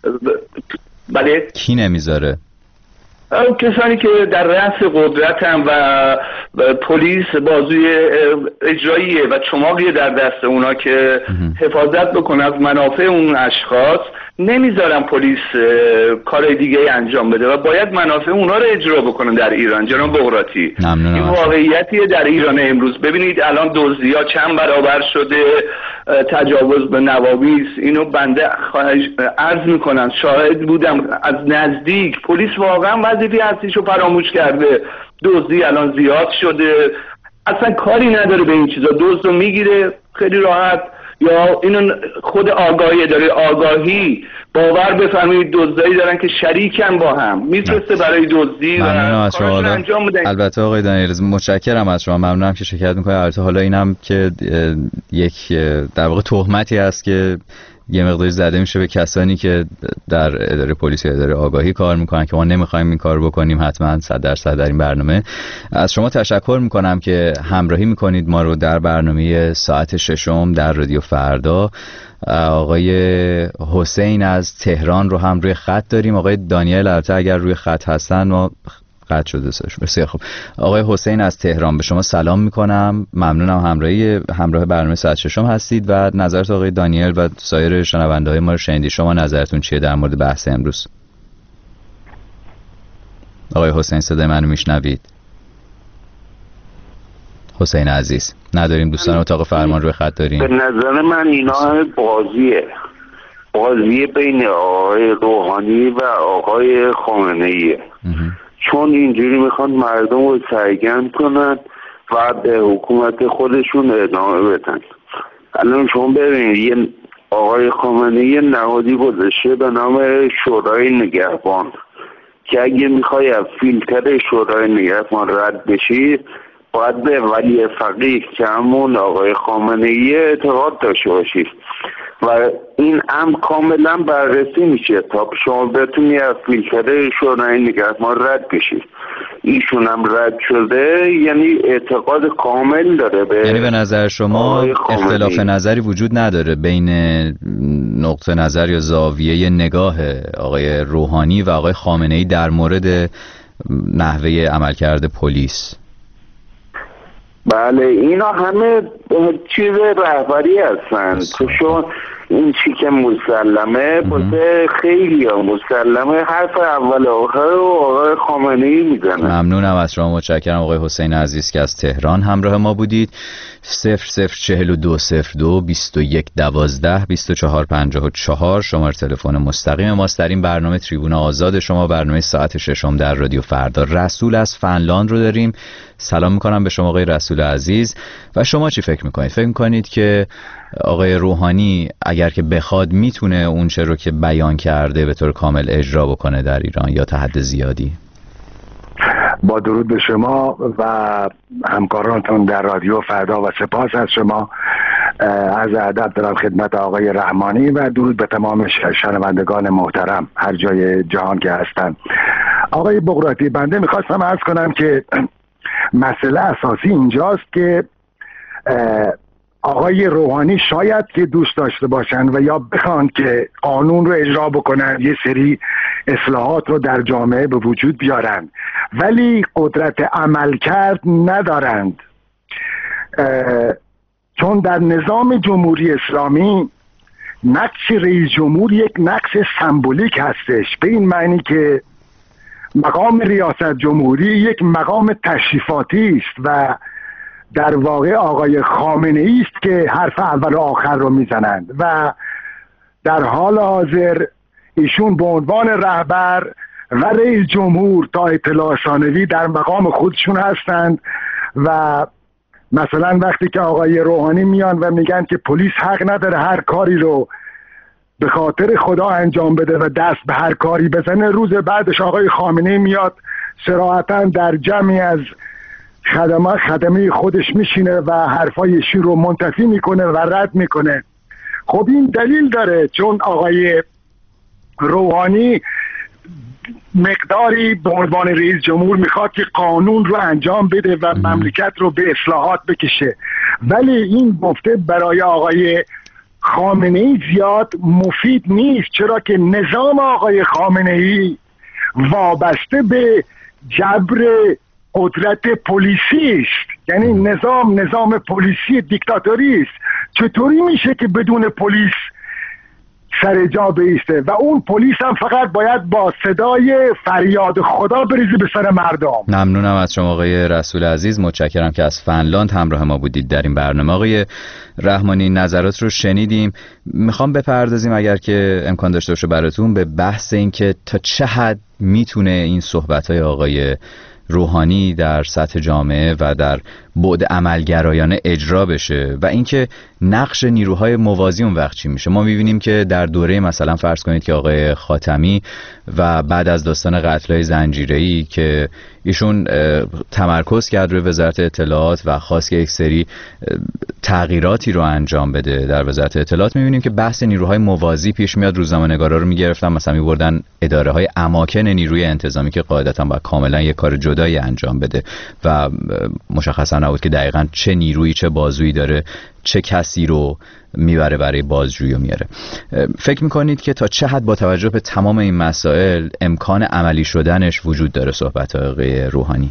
بله کی نمیذاره؟ کسانی که در رأس قدرتن و پلیس بازوی اجراییه و چماقیه در دست اونا که حفاظت بکنه از منافع اون اشخاص، نمیذارن پلیس کار دیگه انجام بده و باید منافع اونا رو اجرا بکنن در ایران. جناب بغراتی، این واقعیتیه در ایران امروز. ببینید الان دزدی‌ها چند برابر شده، تجاوز به نوامیس. اینو بنده عرض میکنم، شاهد بودم از نزدیک. پلیس واقعا وظیفه اصلیشو فراموش کرده. دزدی الان زیاد شده، اصلا کاری نداره به این چیزا. دزد رو میگیره خیلی راحت، یا اینو خود آگاهی داره، آگاهی باور بفرمایید دزدایی دارن که شریکن با هم، میفرسته برای دزدی و کارشون انجام بدن. البته آقای دانیل متشکرم از شما، ممنونم که شرکت میکنید. البته حالا اینم که یک در واقع تهمتی هست که یه مقداری زده میشه به کسانی که در اداره پلیس یا اداره آگاهی کار میکنن که ما نمیخوایم این کار بکنیم. حتما صد درصد در این برنامه از شما تشکر میکنم که همراهی میکنید ما رو در برنامه ساعت ششم در رادیو فردا. آقای حسین از تهران رو هم روی خط داریم. آقای دانیل البته اگر روی خط هستن ما قطع شده سرش. بسیار خوب. آقای حسین از تهران به شما سلام میکنم، ممنونم همراهی همراه برنامه ساعت ششم هستید و نظرت آقای دانیل و سایر شنونده های ما رو شنیدید. شما نظرتون چیه در مورد بحث امروز؟ آقای حسین صدای منو میشنوید؟ حسین عزیز نداریم، دوستان اتاق فرمان روی خط داریم. به نظر من اینا بازیه بازیه بین آقای روحانی و آقای خامنه‌ای، چون اینجوری میخوان مردم رو سرگرم کنن و به حکومت خودشون ادامه بدن. الان شما ببینید یه آقای خامنه‌ای نهادی گذاشته به نام شورای نگهبان که اگه میخوای از فیلتر شورای نگهبان رد بشی باید به ولی فقیه که همون آقای خامنه‌ای اعتقاد داشته باشید و این امر کاملا بررسی میشه تا شما بتونی از فیلتر شورای نگهبان رد بشید. ایشون هم رد شده، یعنی اعتقاد کامل داره به، یعنی به نظر شما اختلاف نظری وجود نداره بین نقطه نظر یا زاویه نگاه آقای روحانی و آقای خامنه‌ای در مورد نحوه عملکرد پلیس؟ بله اینا همه چیز رهبری هستن. تو شما این چی که مسلمه بوده خیلی ها مسلمه، حرف اول آخر رو آقای خامنه‌ای میزنه. ممنونم از شما، متشکرم آقای حسین عزیز که از تهران همراه ما بودید. صفر صفر چهل و دو صفر دو بیست و یک دوازده بیست و چهار پنجاه و چهار شماره تلفن مستقیم ماست در این برنامه تریبون آزاد شما، برنامه ساعت ششم در رادیو فردا. رسول از فنلاند رو داریم. سلام میکنم به شما آقای رسول عزیز. و شما چی فکر میکنید؟ فکر میکنید که آقای روحانی اگر که بخواد میتونه اون چه رو که بیان کرده به طور کامل اجرا بکنه در ایران یا تا حد زیادی؟ با درود به شما و همکارانتون در رادیو فردا و سپاس از شما. از ادب دارم خدمت آقای رحمانی و درود به تمام شنوندگان محترم هر جای جهان که هستن. آقای بغراتی، بنده میخواستم عرض کنم که مسئله اساسی اینجاست که آقای روحانی شاید که دوست داشته باشن و یا بخوان که قانون رو اجرا بکنن، یه سری اصلاحات رو در جامعه به وجود بیارن، ولی قدرت عمل کرد ندارند. چون در نظام جمهوری اسلامی نقش رئیس جمهور یک نقش سمبولیک هستش، به این معنی که مقام ریاست جمهوری یک مقام تشریفاتی است و در واقع آقای خامنه‌ای است که حرف اول و آخر رو میزنند و در حال حاضر ایشون به عنوان رهبر و رئیس جمهور تا اطلاع ثانوی در مقام خودشون هستند و مثلا وقتی که آقای روحانی میان و میگن که پلیس حق نداره هر کاری رو به خاطر خدا انجام بده و دست به هر کاری بزنه، روز بعدش آقای خامنه‌ای میاد صراحتاً در جمعی از خدمه خدمه خودش میشینه و حرفایشی رو منتفی میکنه و رد میکنه. خب این دلیل داره، چون آقای روحانی مقداری به عنوان رئیس جمهور میخواد که قانون رو انجام بده و مملکت رو به اصلاحات بکشه، ولی این گفته برای آقای خامنه‌ای زیاد مفید نیست، چرا که نظام آقای خامنه‌ای وابسته به جبر قدرت پلیسی است، یعنی نظام نظام پلیسی دیکتاتوری است. چطوری میشه که بدون پلیس سر جا بیسته و اون پلیس هم فقط باید با صدای فریاد خدا بریزه به سر مردم؟ ممنونم از شما آقای رسول عزیز، متشکرم که از فنلاند همراه ما بودید در این برنامه. آقای رحمانی نظرات رو شنیدیم، میخوام بپردازیم اگر که امکان داشته باشه براتون به بحث این که تا چه حد میتونه این صحبت‌های آقای روحانی در سطح جامعه و در بعد عملگرایانه اجرا بشه و اینکه نقش نیروهای موازی اون وقت چی میشه. ما میبینیم که در دوره مثلا فرض کنید که آقای خاتمی و بعد از داستان قتل‌های زنجیره‌ای که ایشون تمرکز کرد روی وزارت اطلاعات و خواست که یک سری تغییراتی رو انجام بده در وزارت اطلاعات، میبینیم که بحث نیروهای موازی پیش میاد. روزنامه‌نگارا رو میگرفتن، مثلا میبردن اداره‌های اماکن نیروی انتظامی که قاعدتاً باید کاملا یک کار جدایی انجام بده و مشخصا نبود که دقیقاً چه نیرویی چه بازویی داره، چه کسی رو میبره برای بازجویی و میاره. فکر میکنید که تا چه حد با توجه به تمام این مسائل امکان عملی شدنش وجود داره صحبت آقای روحانی؟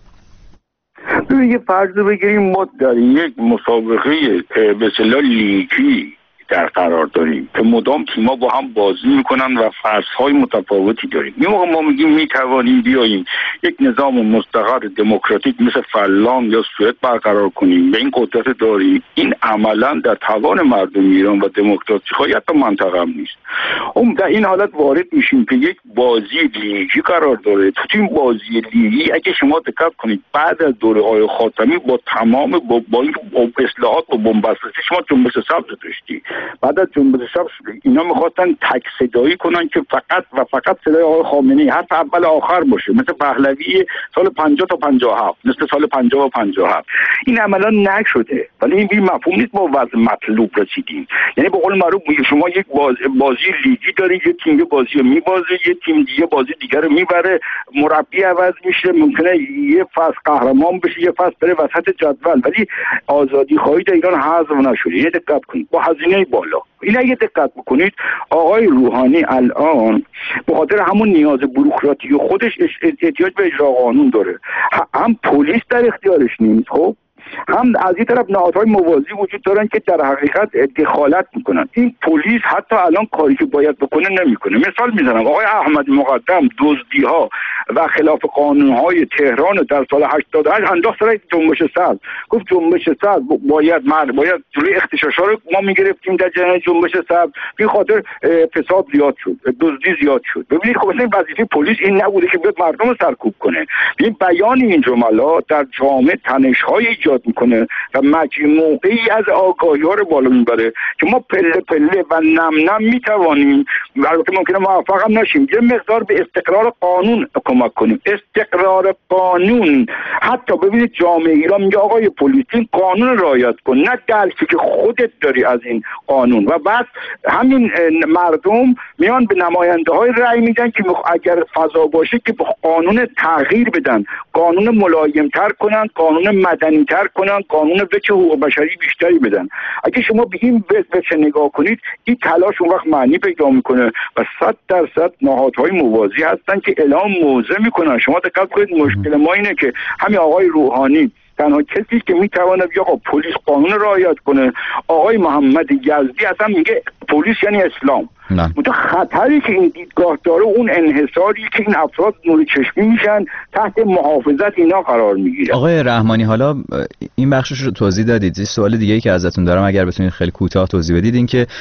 ببین، یه فرض بگیریم ما در یک مسابقه به اصطلاح لیگی در قرار داریم که مدام تیم‌ها با هم بازی میکنن و فرض‌های متفاوتی داریم. یه موقع ما میگیم میتوانیم بیاییم یک نظام مستقر دموکراتیک مثل فنلاند یا سوئد برقرار کنیم، به این قدرت داریم. این عملاً در توان مردم ایران و دموکراسی‌های حتی منطقه هم نیست. اون در این حالت وارد میشیم که یک بازی لیگی قرار داره. تو این بازی لیگی اگه شما دقت کنید بعد از دوره آقای خاتمی با تمام با, با اصلاحات و بن‌بستگی شما جنبش سبز داشتی. بعد از جنبش سبز اینا میخواستن تک صدایی کنن که فقط و فقط صدای آقای خامنه‌ای حرف اول آخر باشه، مثل پهلوی سال پنجاه تا پنجاه و هفت، مثل سال پنجاه و پنجاه و هفت. این عملا نشده، ولی این بی مفهوم نیست ما وضع مطلوب رسیدیم. یعنی به قول معروف شما یک باز بازی لیگی دارید، یک تیم بازی رو میبازه، یک تیم دیگه بازی دیگر رو میبره، مربی عوض میشه، ممکنه یه فصل قهرمان بشه، یه فصل بره وسط جدول، ولی آزادی خواهی در ایران حذف نشده. یه دقت کنید با هزینه بالا. این اگه دقت بکنید آقای روحانی الان به خاطر همون نیاز بوروکراتی خودش احتیاج به اجرا قانون داره، هم پلیس در اختیارش نیست، خب هم از این طرف نهادهای موازی وجود دارن که در حقیقت دخالت میکنن. این پلیس حتی الان کاری که باید بکنه نمیکنه. مثال میزنم، آقای احمد مقدم دزدی ها و خلاف قانون های تهران در سال هشتاد و هشت انداخت سر جنبش سبز، گفت جنبش سبز باید مرد باید جلوی اختشاشا رو ما میگرفتیم در جریان جنبش سبز، به خاطر فساد زیاد شد، دزدی زیاد شد. ببینید خب مثلا وظیفه پلیس این نبوده که بیاد مردم رو سرکوب کنه. این بیان این جملات در جامعه تنش‌های ایجاد میکنه و مجموعه‌ای از آگاهی‌ها رو بالا میبره که ما پله پله و نم نم میتوانیم، البته ممکنه موفق هم نشیم، یه مقدار به استقرار قانون کمک کنیم. استقرار قانون، حتی ببینید جامعه ایران میگه آقای پلیس این قانون رعایت کن، نه درکی که خودت داری از این قانون. و بعد همین مردم میان به نماینده های رأی میدن که اگر فضا باشه که قانون تغییر بدن، قانون ملایم‌تر کنن، قانون مدنی‌تر کنن، قانون وجه حقوق بشری بیشتری بدن. اگه شما به این وجه نگاه کنید این تلاش اون وقت معنی پیدا میکنه و صد درصد نهادهای موازی هستن که اعلام موضع میکنن. شما دقت کنید مشکل ما اینه که همین آقای روحانی تنها کسی که میتونه بگه آقا پلیس قانون رعایت کنه. آقای محمد یزدی اصلا میگه پلیس یعنی اسلام. متو خطری که این دیدگاه داره اون انحصاری که این افراد نور چشمی میشن تحت محافظت اینا قرار میگیره. آقای رحمانی حالا این بخشش رو توضیح دادید. سوال دیگه ای که ازتون دارم اگر بتونید خیلی کوتاه توضیح بدید این که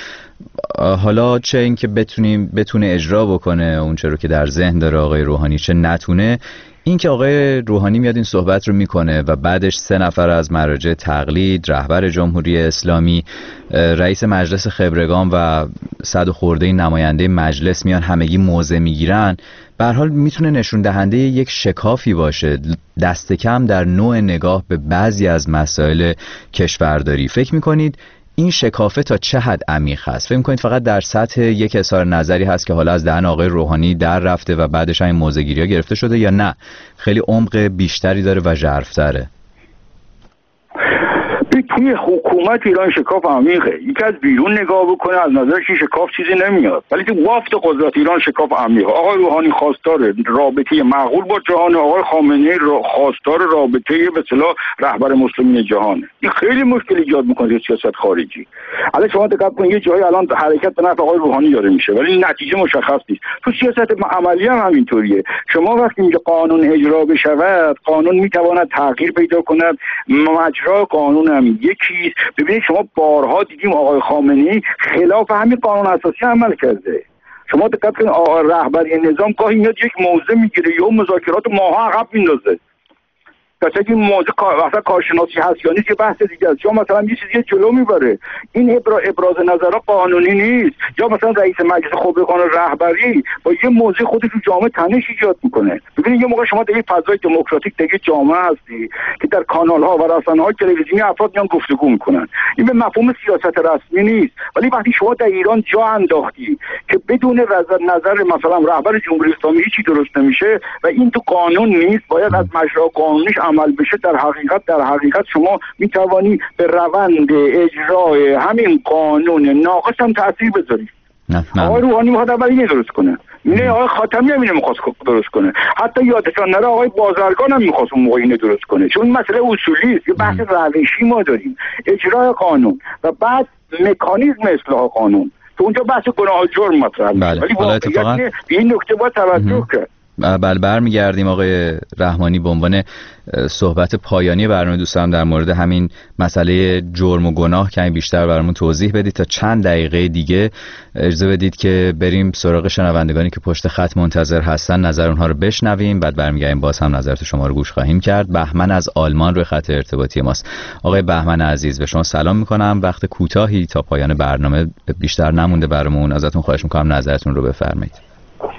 حالا چه این که بتونیم بتونه اجرا بکنه اون چه رو که در ذهن داره آقای روحانی، چه نتونه، این که آقای روحانی میاد این صحبت رو میکنه و بعدش سه نفر از مراجع تقلید، رهبر جمهوری اسلامی، رئیس مجلس خبرگان و صد خورده نماینده مجلس میان همگی موضع میگیرن، به هر حال میتونه نشون دهنده یک شکافی باشه دست کم در نوع نگاه به بعضی از مسائل کشورداری. فکر میکنید این شکافه تا چه حد عمیق هست؟ فکر می‌کنید فقط در سطح یک اظهار نظری هست که حالا از دهن آقای روحانی در رفته و بعدش این موضع‌گیری‌ها گرفته شده، یا نه خیلی عمق بیشتری داره و ژرف‌تره؟ تو توی حکومت ایران شکاف عمیقه. یکی از بیرون نگاه بکنه از نظرش شکاف چیزی نمیاد، ولی تو بافت قدرت ایران شکاف عمیقه. آقای روحانی خواستار رابطه معقول با جهان، آقای خامنه‌ای خواستار رابطه به اصطلاح رهبر مسلمین جهانه. این خیلی مشکل ایجاد میکنه سیاست خارجی. الان شما دقت کنید یه جایی الان حرکت به نفع آقای روحانی داره میشه ولی نتیجه مشخص نیست. تو سیاست عملی هم همینطوریه. شما وقتی میگه قانون اجرا بشود، قانون میتواند تغییر پیدا کند، مجرا قانون هم یکیست. ببینید شما بارها دیدیم آقای خامنه‌ای خلاف همین قانون اساسی عمل کرده. شما دقت کنید رهبری نظام گاهی میاد یک موضع میگیره یا مذاکرات ماها عقب میندازه. مثلا این موضوع واسه کارشناسی هست یا نیست یه بحث دیگه است. یا مثلا یه چیزی جلو میبره، این ابراز ابراز نظرها قانونی نیست. یا مثلا رئیس مجلس خبرگان رهبری با یه موضوع خودش تو جامعه تنش ایجاد میکنه. ببینید یه موقع شما در یه فضای دموکراتیک در یه جامعه هستی که در کانال ها و رسانه های تلویزیونی افراد میان گفتگو میکنن، این به مفهوم سیاست رسمی نیست. ولی وقتی شما در ایران جا انداختی که بدون نظر مثلا رهبر جمهوری اسلامی هیچی درست نمیشه و این تو قانون نیست، باید از مجرا قانونیش عمل بشه، در حقیقت در حقیقت شما میتوانی به روند اجرای همین قانون ناقص هم تاثیر بذاری. آقای روحانی میخواد اولی اینه درست کنه، اینه آقای خاتمی هم اینه میخواست درست کنه، حتی یادتان نره آقای بازرگان هم میخواست اون موقع اینه درست کنه. چون مسئله اصولی است، یه بحث روشی ما داریم، اجرای قانون و بعد مکانیزم اصلاح قانون. تو اونجا بحث گناه جرم مطرح میشه. ولی واقعا به این نکته باید توجه کرد. بله برمیگردیم آقای رحمانی به عنوان صحبت پایانی برنامه. دوستان در مورد همین مسئله جرم و گناه کمی بیشتر برامون توضیح بدید. تا چند دقیقه دیگه اجازه بدید که بریم سراغ شنوندگانی که پشت خط منتظر هستن، نظر اونها رو بشنویم، بعد برمیگردیم باز هم نظرت شما رو گوش خواهیم کرد. بهمن از آلمان روی خط ارتباطی ماست. آقای بهمن عزیز به شما سلام میکنم. وقت کوتاهی تا پایان برنامه بیشتر نمونده برامون، ازتون خواهش میکنم نظرتون رو بفرمایید.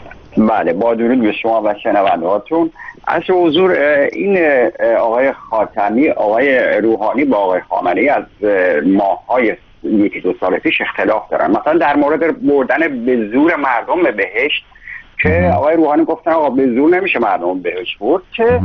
بله با درود به شما و شنوندهاتون. از حضور این آقای خاتمی، آقای روحانی با آقای خامنه‌ای از ماه‌های یکی دو سال پیش اختلاف دارن. مثلا در مورد بردن به زور مردم به بهشت که آقای روحانی گفتن آقا به زور نمیشه مردم بهشت برد، که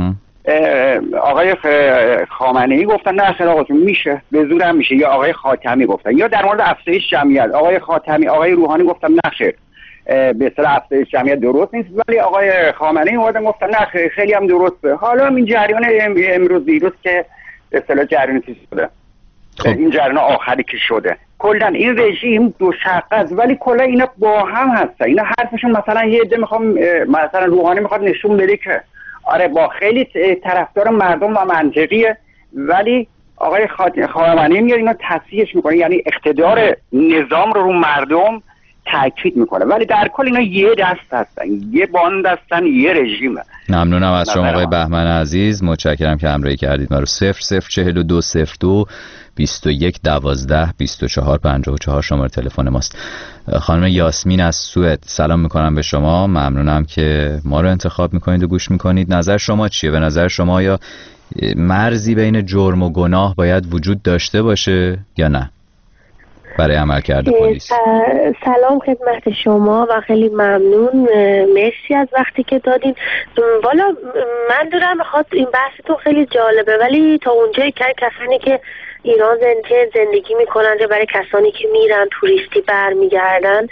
آقای خامنه‌ای گفتن نه خیر آقا میشه، به زور هم میشه. یا آقای خاتمی گفتن. یا در مورد افزایش جمعیت آقای خاتمی آقای روحانی گفتن نه خیر به اصطلاح افزایش جمعیت درست نیست، ولی آقای خامنه‌ای اومدن گفتن نه خیلی هم درسته. حالا این جریان امروز دیروز که به اصطلاح جریان چیز شده، خب. این جریان آخری که شده کلا این رژیم دو شقه است، ولی کلا اینا با هم هستن. اینا حرفشون مثلا یه عده میخوام مثلا روحانی میخواد نشون بده که آره با خیلی طرفدار مردم و منطقیه، ولی آقای خامنه‌ای میاد اینا تصحیحش میکنه، یعنی اقتدار نظام رو رو مردم تاکید میکنه، ولی در کل اینا یه دست هستن، یه باند هستن، یه رژیمه. ممنونم از شما آقای بهمن عزیز، متشکرم که همراهی کردید ما رو. صفر صفر چهل و دو صفر دو بیست و یک دوازده بیست و چهار پنجاه و چهار شماره تلفن ماست. خانم یاسمین از سوئد سلام میکنم به شما، ممنونم که ما رو انتخاب میکنید و گوش میکنید. نظر شما چیه؟ به نظر شما یا مرزی بین جرم و گناه باید وجود داشته باشه یا نه برای عملکرد پلیس؟ سلام خدمت شما و خیلی ممنون، مرسی از وقتی که دادین. والا من دارم میخواد این بحثتون خیلی جالبه، ولی تا اونجایی که کسانی که ایران زندگی زندگی میکنن یا برای کسانی که میرن توریستی برمیگردن،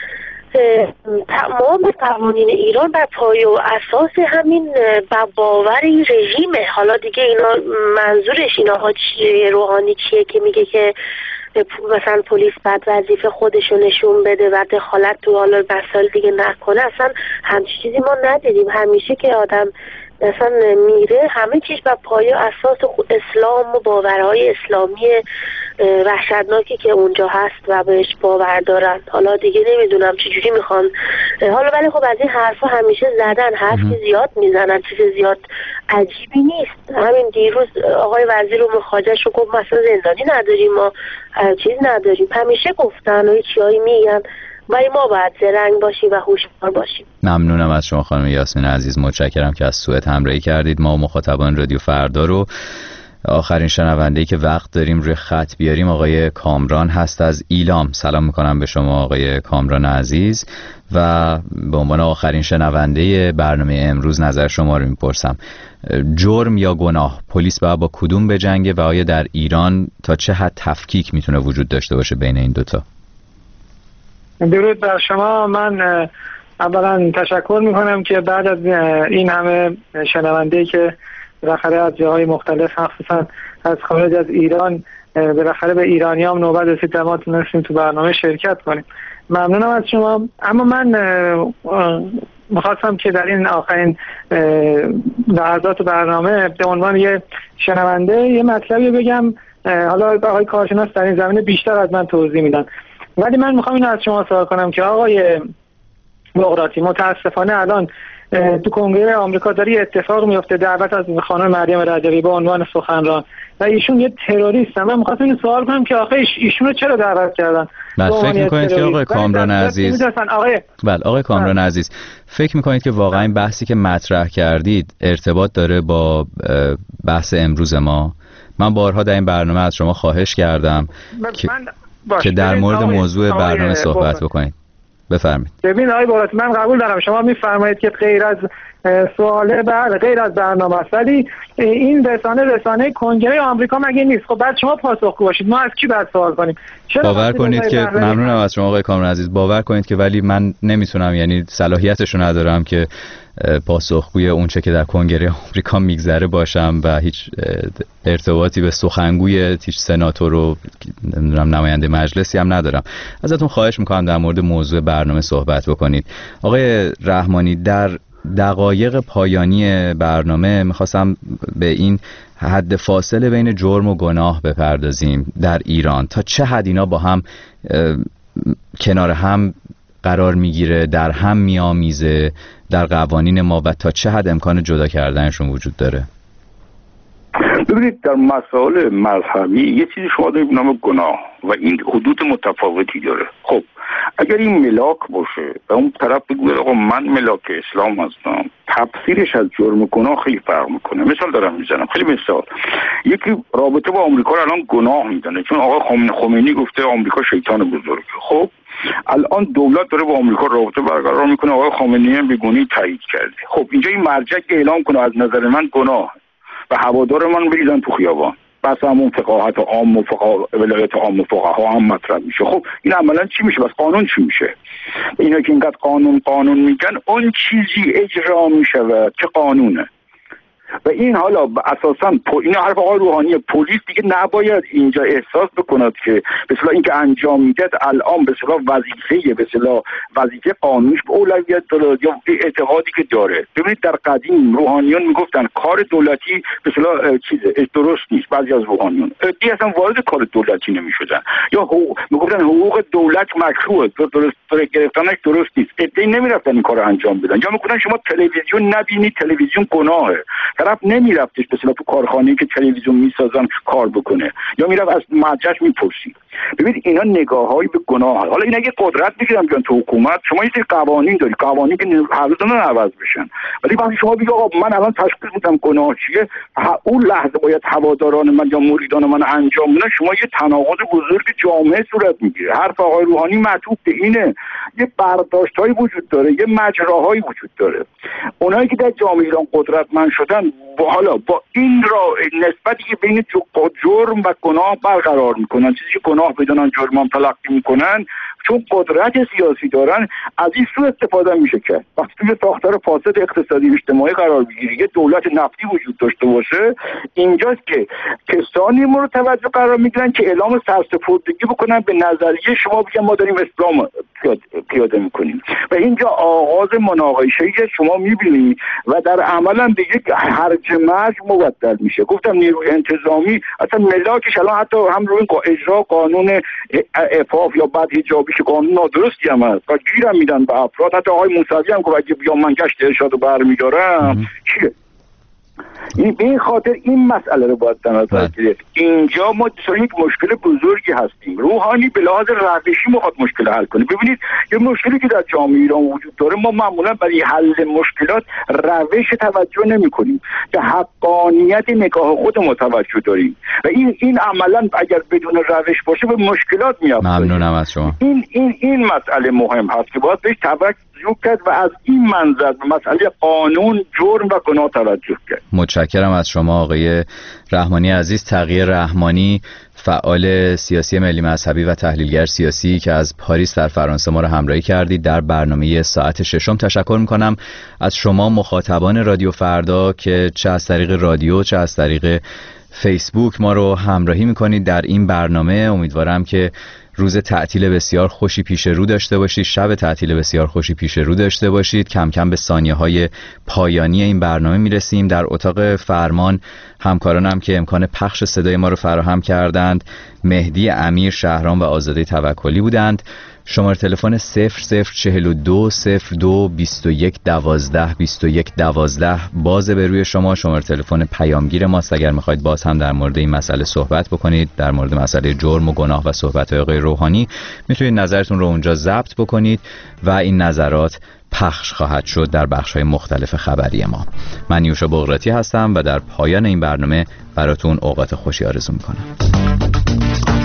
تمام قوانین ایران بر پایه و اساس همین باور این رژیمه. حالا دیگه اینا منظورش اینا روحانی چیه که میگه که مثلا پلیس بعد وظیفه خودشو نشون بده و دخالت تو حالا مسائل دیگه نکنه، اصلا همچین چیزی ما ندیدیم. همیشه که آدم مثلا میره همه چیز بر پایه اساس اسلام و باورهای اسلامی وحشتناکی که اونجا هست و بهش باور دارن. حالا دیگه نمیدونم چجوری میخوان حالا، ولی خب از این حرفا همیشه زدن، حرفی زیاد میزنن، چیز زیاد عجیبی نیست. همین دیروز آقای وزیر امور خارجه رو گفت مثلا زندانی نداریم، ما چیز نداریم، همیشه گفتن و چیزایی میگن، ولی ما باید زرنگ باشیم و هوشیار باشیم. ممنونم از شما خانم یاسمین عزیز، متشکرم که از سوئد همراهی کردید. ما و مخاطبان رادیو فردا رو آخرین شنونده‌ای که وقت داریم روی خط بیاریم آقای کامران هست از ایلام. سلام میکنم به شما آقای کامران عزیز و به عنوان آخرین شنونده برنامه امروز نظر شما رو میپرسم. جرم یا گناه، پلیس باید با کدوم بجنگه و آیا در ایران تا چه حد تفکیک میتونه وجود داشته باشه بین این دوتا؟ درود بر شما. من اولا تشکر میکنم که بعد از این همه شنونده‌ای که بالاخره از جاهای مختلف خصوصا از خارج از ایران بالاخره به ایرانیام نوبت رسید ما تونستیم تو برنامه شرکت کنیم. ممنونم از شما. اما من میخواستم که در این آخرین لحظات برنامه به عنوان یه شنونده یه مطلبی بگم. حالا آقای کارشناس در این زمینه بیشتر از من توضیح میدن، ولی من میخوام اینو از شما سوال کنم که آقای بغراتی، متاسفانه الان تو کنگره آمریکا داره اتفاق میفته، دعوت از خانم مریم رجبی به عنوان سخنران و ایشون یه تروریستن. من می‌خواستم اینو سوال کنم که آخه ایشون رو چرا دعوت کردن؟ بله فکر می‌کنید که آقای کامران عزیز آقای بله آقای کامران عزیز فکر می‌کنید که واقعا این بحثی که مطرح کردید ارتباط داره با بحث امروز ما؟ من بارها در این برنامه از شما خواهش کردم که, که در مورد موضوع برنامه صحبت بکنید. بفرمایید. ببین آقای بغراتی، من قبول دارم شما میفرمایید که غیر از سواله بله غیر از برنامه است، ولی این رسانه رسانه کنگره آمریکا مگه نیست؟ خب بعد شما پاسخگو باشید، ما از کی باید سوال کنیم؟ باور کنید که ممنونم از شما آقای کامران عزیز. باور کنید که ولی من نمیتونم، یعنی صلاحیتشو ندارم که پاسخگوی اون چه که در کنگره آمریکا میگذره باشم و هیچ ارتباطی به سخنگوی هیچ سناتور و نمیدونم نماینده مجلسی هم ندارم. ازتون خواهش میکنم در مورد موضوع برنامه صحبت بکنید. آقای رحمانی، در دقایق پایانی برنامه میخواستم به این حد فاصله بین جرم و گناه بپردازیم در ایران. تا چه حد اینا با هم کنار هم قرار میگیره، در هم میامیزه در قوانین ما و تا چه حد امکان جدا کردنشون وجود داره؟ ببینید در مسائل مذهبی یه چیزی شما دارید به نام گناه و این حدود متفاوتی داره. خب اگر این ملاک باشه و اون طرف بگه آقا من ملاک اسلام هستم، تفسیرش از جرم و گناه خیلی فرق میکنه. مثال دارم میزنم، خیلی مثال. یکی رابطه با آمریکا رو الان گناه میدونه چون آقا خمینی گفته آمریکا شیطان بزرگه. خب الان دولت داره با آمریکا رابطه برقرار میکنه، آقا خامنه‌ای هم بیگونی تایید کرده. خب اینجا این مرجع اعلام کنه از نظر من گناه و هوادار من بریزن تو خیابان، بس همون فقاهت عام و فقاهت ولایت عام و فقها هم مطرح میشه. خب این عملا چی میشه؟ بس قانون چی میشه؟ اینا که اینقدر قانون قانون میگن اون چیزی اجرا میشود که قانونه و این حالا اساسا این حرف آقای روحانی، پلیس دیگه نباید اینجا احساس بکند که به اصطلاح اینکه انجام میده الان به اصطلاح وظیفه به اصطلاح وظیفه قانونیش به اولویت داره یا اعتقادی که داره. ببینید در قدیم روحانیون میگفتن کار دولتی به اصطلاح چیزه درست نیست. بعضی از روحانیون دیگه اصلا وارد کار دولتی نمیشدن یا میگفتن حقوق دولت مکروهه، درست درست گرفتنش درست نیست. ایده نمیرفتن این کارو انجام بدن یا میگفتن شما تلویزیون نبینید، تلویزیون گناهه. طرف نمیرفتش به اصطلاح تو کارخانه‌ای که تلویزیون میسازن کار بکنه یا میرفت از مرجعش میپرسید. ببینید اینا نگاهایی به گناه. حالا اینا اگه قدرت بگیرن بیان تو حکومت، شما یه سری قوانین داری، قوانین که هر روز نه عوض بشن، ولی وقتی شما بگید آقا من الان تشخیص میدم گناه چیه، اون لحظه باید هواداران من یا مریدان من انجام بدن، شما یه تناقض بزرگ جامعه صورت میگیره. حرف آقای روحانی معطوف به اینه، یه برداشتایی وجود داره، یه مجراهایی وجود داره. اونایی که در جامعه ایران قدرتمند شدن با حالا با این را نسبتی که بین جرم و گناه برقرار میکنن، چیزی که گناه بدونن جرم هم تلقی میکنن، چون قدرت سیاسی دارن از این سو استفاده میشه کرد. وقتی توی ساختار فاسد اقتصادی اجتماعی قرار بگیری، یه دولت نفتی وجود داشته باشه، اینجاست که کسانی مورد توجه قرار میگیرن که اعلام سرسپردگی بکنن به نظریه شما، بگن ما داریم اسلام پیاده میکنیم و اینجا آغاز مناقشه شما میبینی و در عمل هم به یک هرج مرج مبدل میشه. گفتم نیروی انتظامی اصلا ملاکش الان حتی هم روی اجرا قانون عفاف یا بعد حجابیش قانون نادرستی هم هست و گیرم میدن به افراد. حتی آقای موسوی هم که اگه بیام من گشت ارشاد رو برمیدارم چیه این به این خاطر این مسئله رو باید در نظر گرفت. اینجا ما دچار یک مشکل بزرگی هستیم. روحانی به لحاظ روشی میخواد مشکل حل کنه. ببینید یه مشکلی که در جامعه ایران وجود داره، ما معمولا برای حل مشکلات روش توجه نمی‌کنیم، به حقانیت نگاه خود متوجه داریم و این این عملا اگر بدون روش باشه به مشکلات میاد. ممنونم از شما. این این این مسئله مهم هست که باید بهش توجه کرد و از این منظر به مسئله قانون، جرم و گناه توجه کرد. متشکرم از شما آقای رحمانی عزیز. تقی رحمانی، فعال سیاسی ملی مذهبی و تحلیلگر سیاسی که از پاریس در فرانسه ما رو همراهی کردید در برنامه ساعت ششم. تشکر میکنم از شما مخاطبان رادیو فردا که چه از طریق رادیو چه از طریق فیسبوک ما رو همراهی میکنید در این برنامه. امیدوارم که روز تعطیل بسیار خوشی پیش رو داشته باشید، شب تعطیل بسیار خوشی پیش رو داشته باشید. کم کم به ثانیه های پایانی این برنامه میرسیم. در اتاق فرمان همکارانم که امکان پخش صدای ما رو فراهم کردند مهدی امیر، شهرام و آزاده توکلی بودند. شماره تلفن صفر صفر چهل و دو صفر دو بیست و یک دوازده بیست و یک دوازده باز به روی شما. شماره تلفن پیامگیر ماست اگر میخواید باز هم در مورد این مسئله صحبت بکنید، در مورد مسئله جرم و گناه و صحبت‌های آقای روحانی، میتونید نظرتون رو اونجا ضبط بکنید و این نظرات پخش خواهد شد در بخش‌های مختلف خبری ما. من نیوشا بغراتی هستم و در پایان این برنامه براتون اوقات خوشی آرزو میکنم.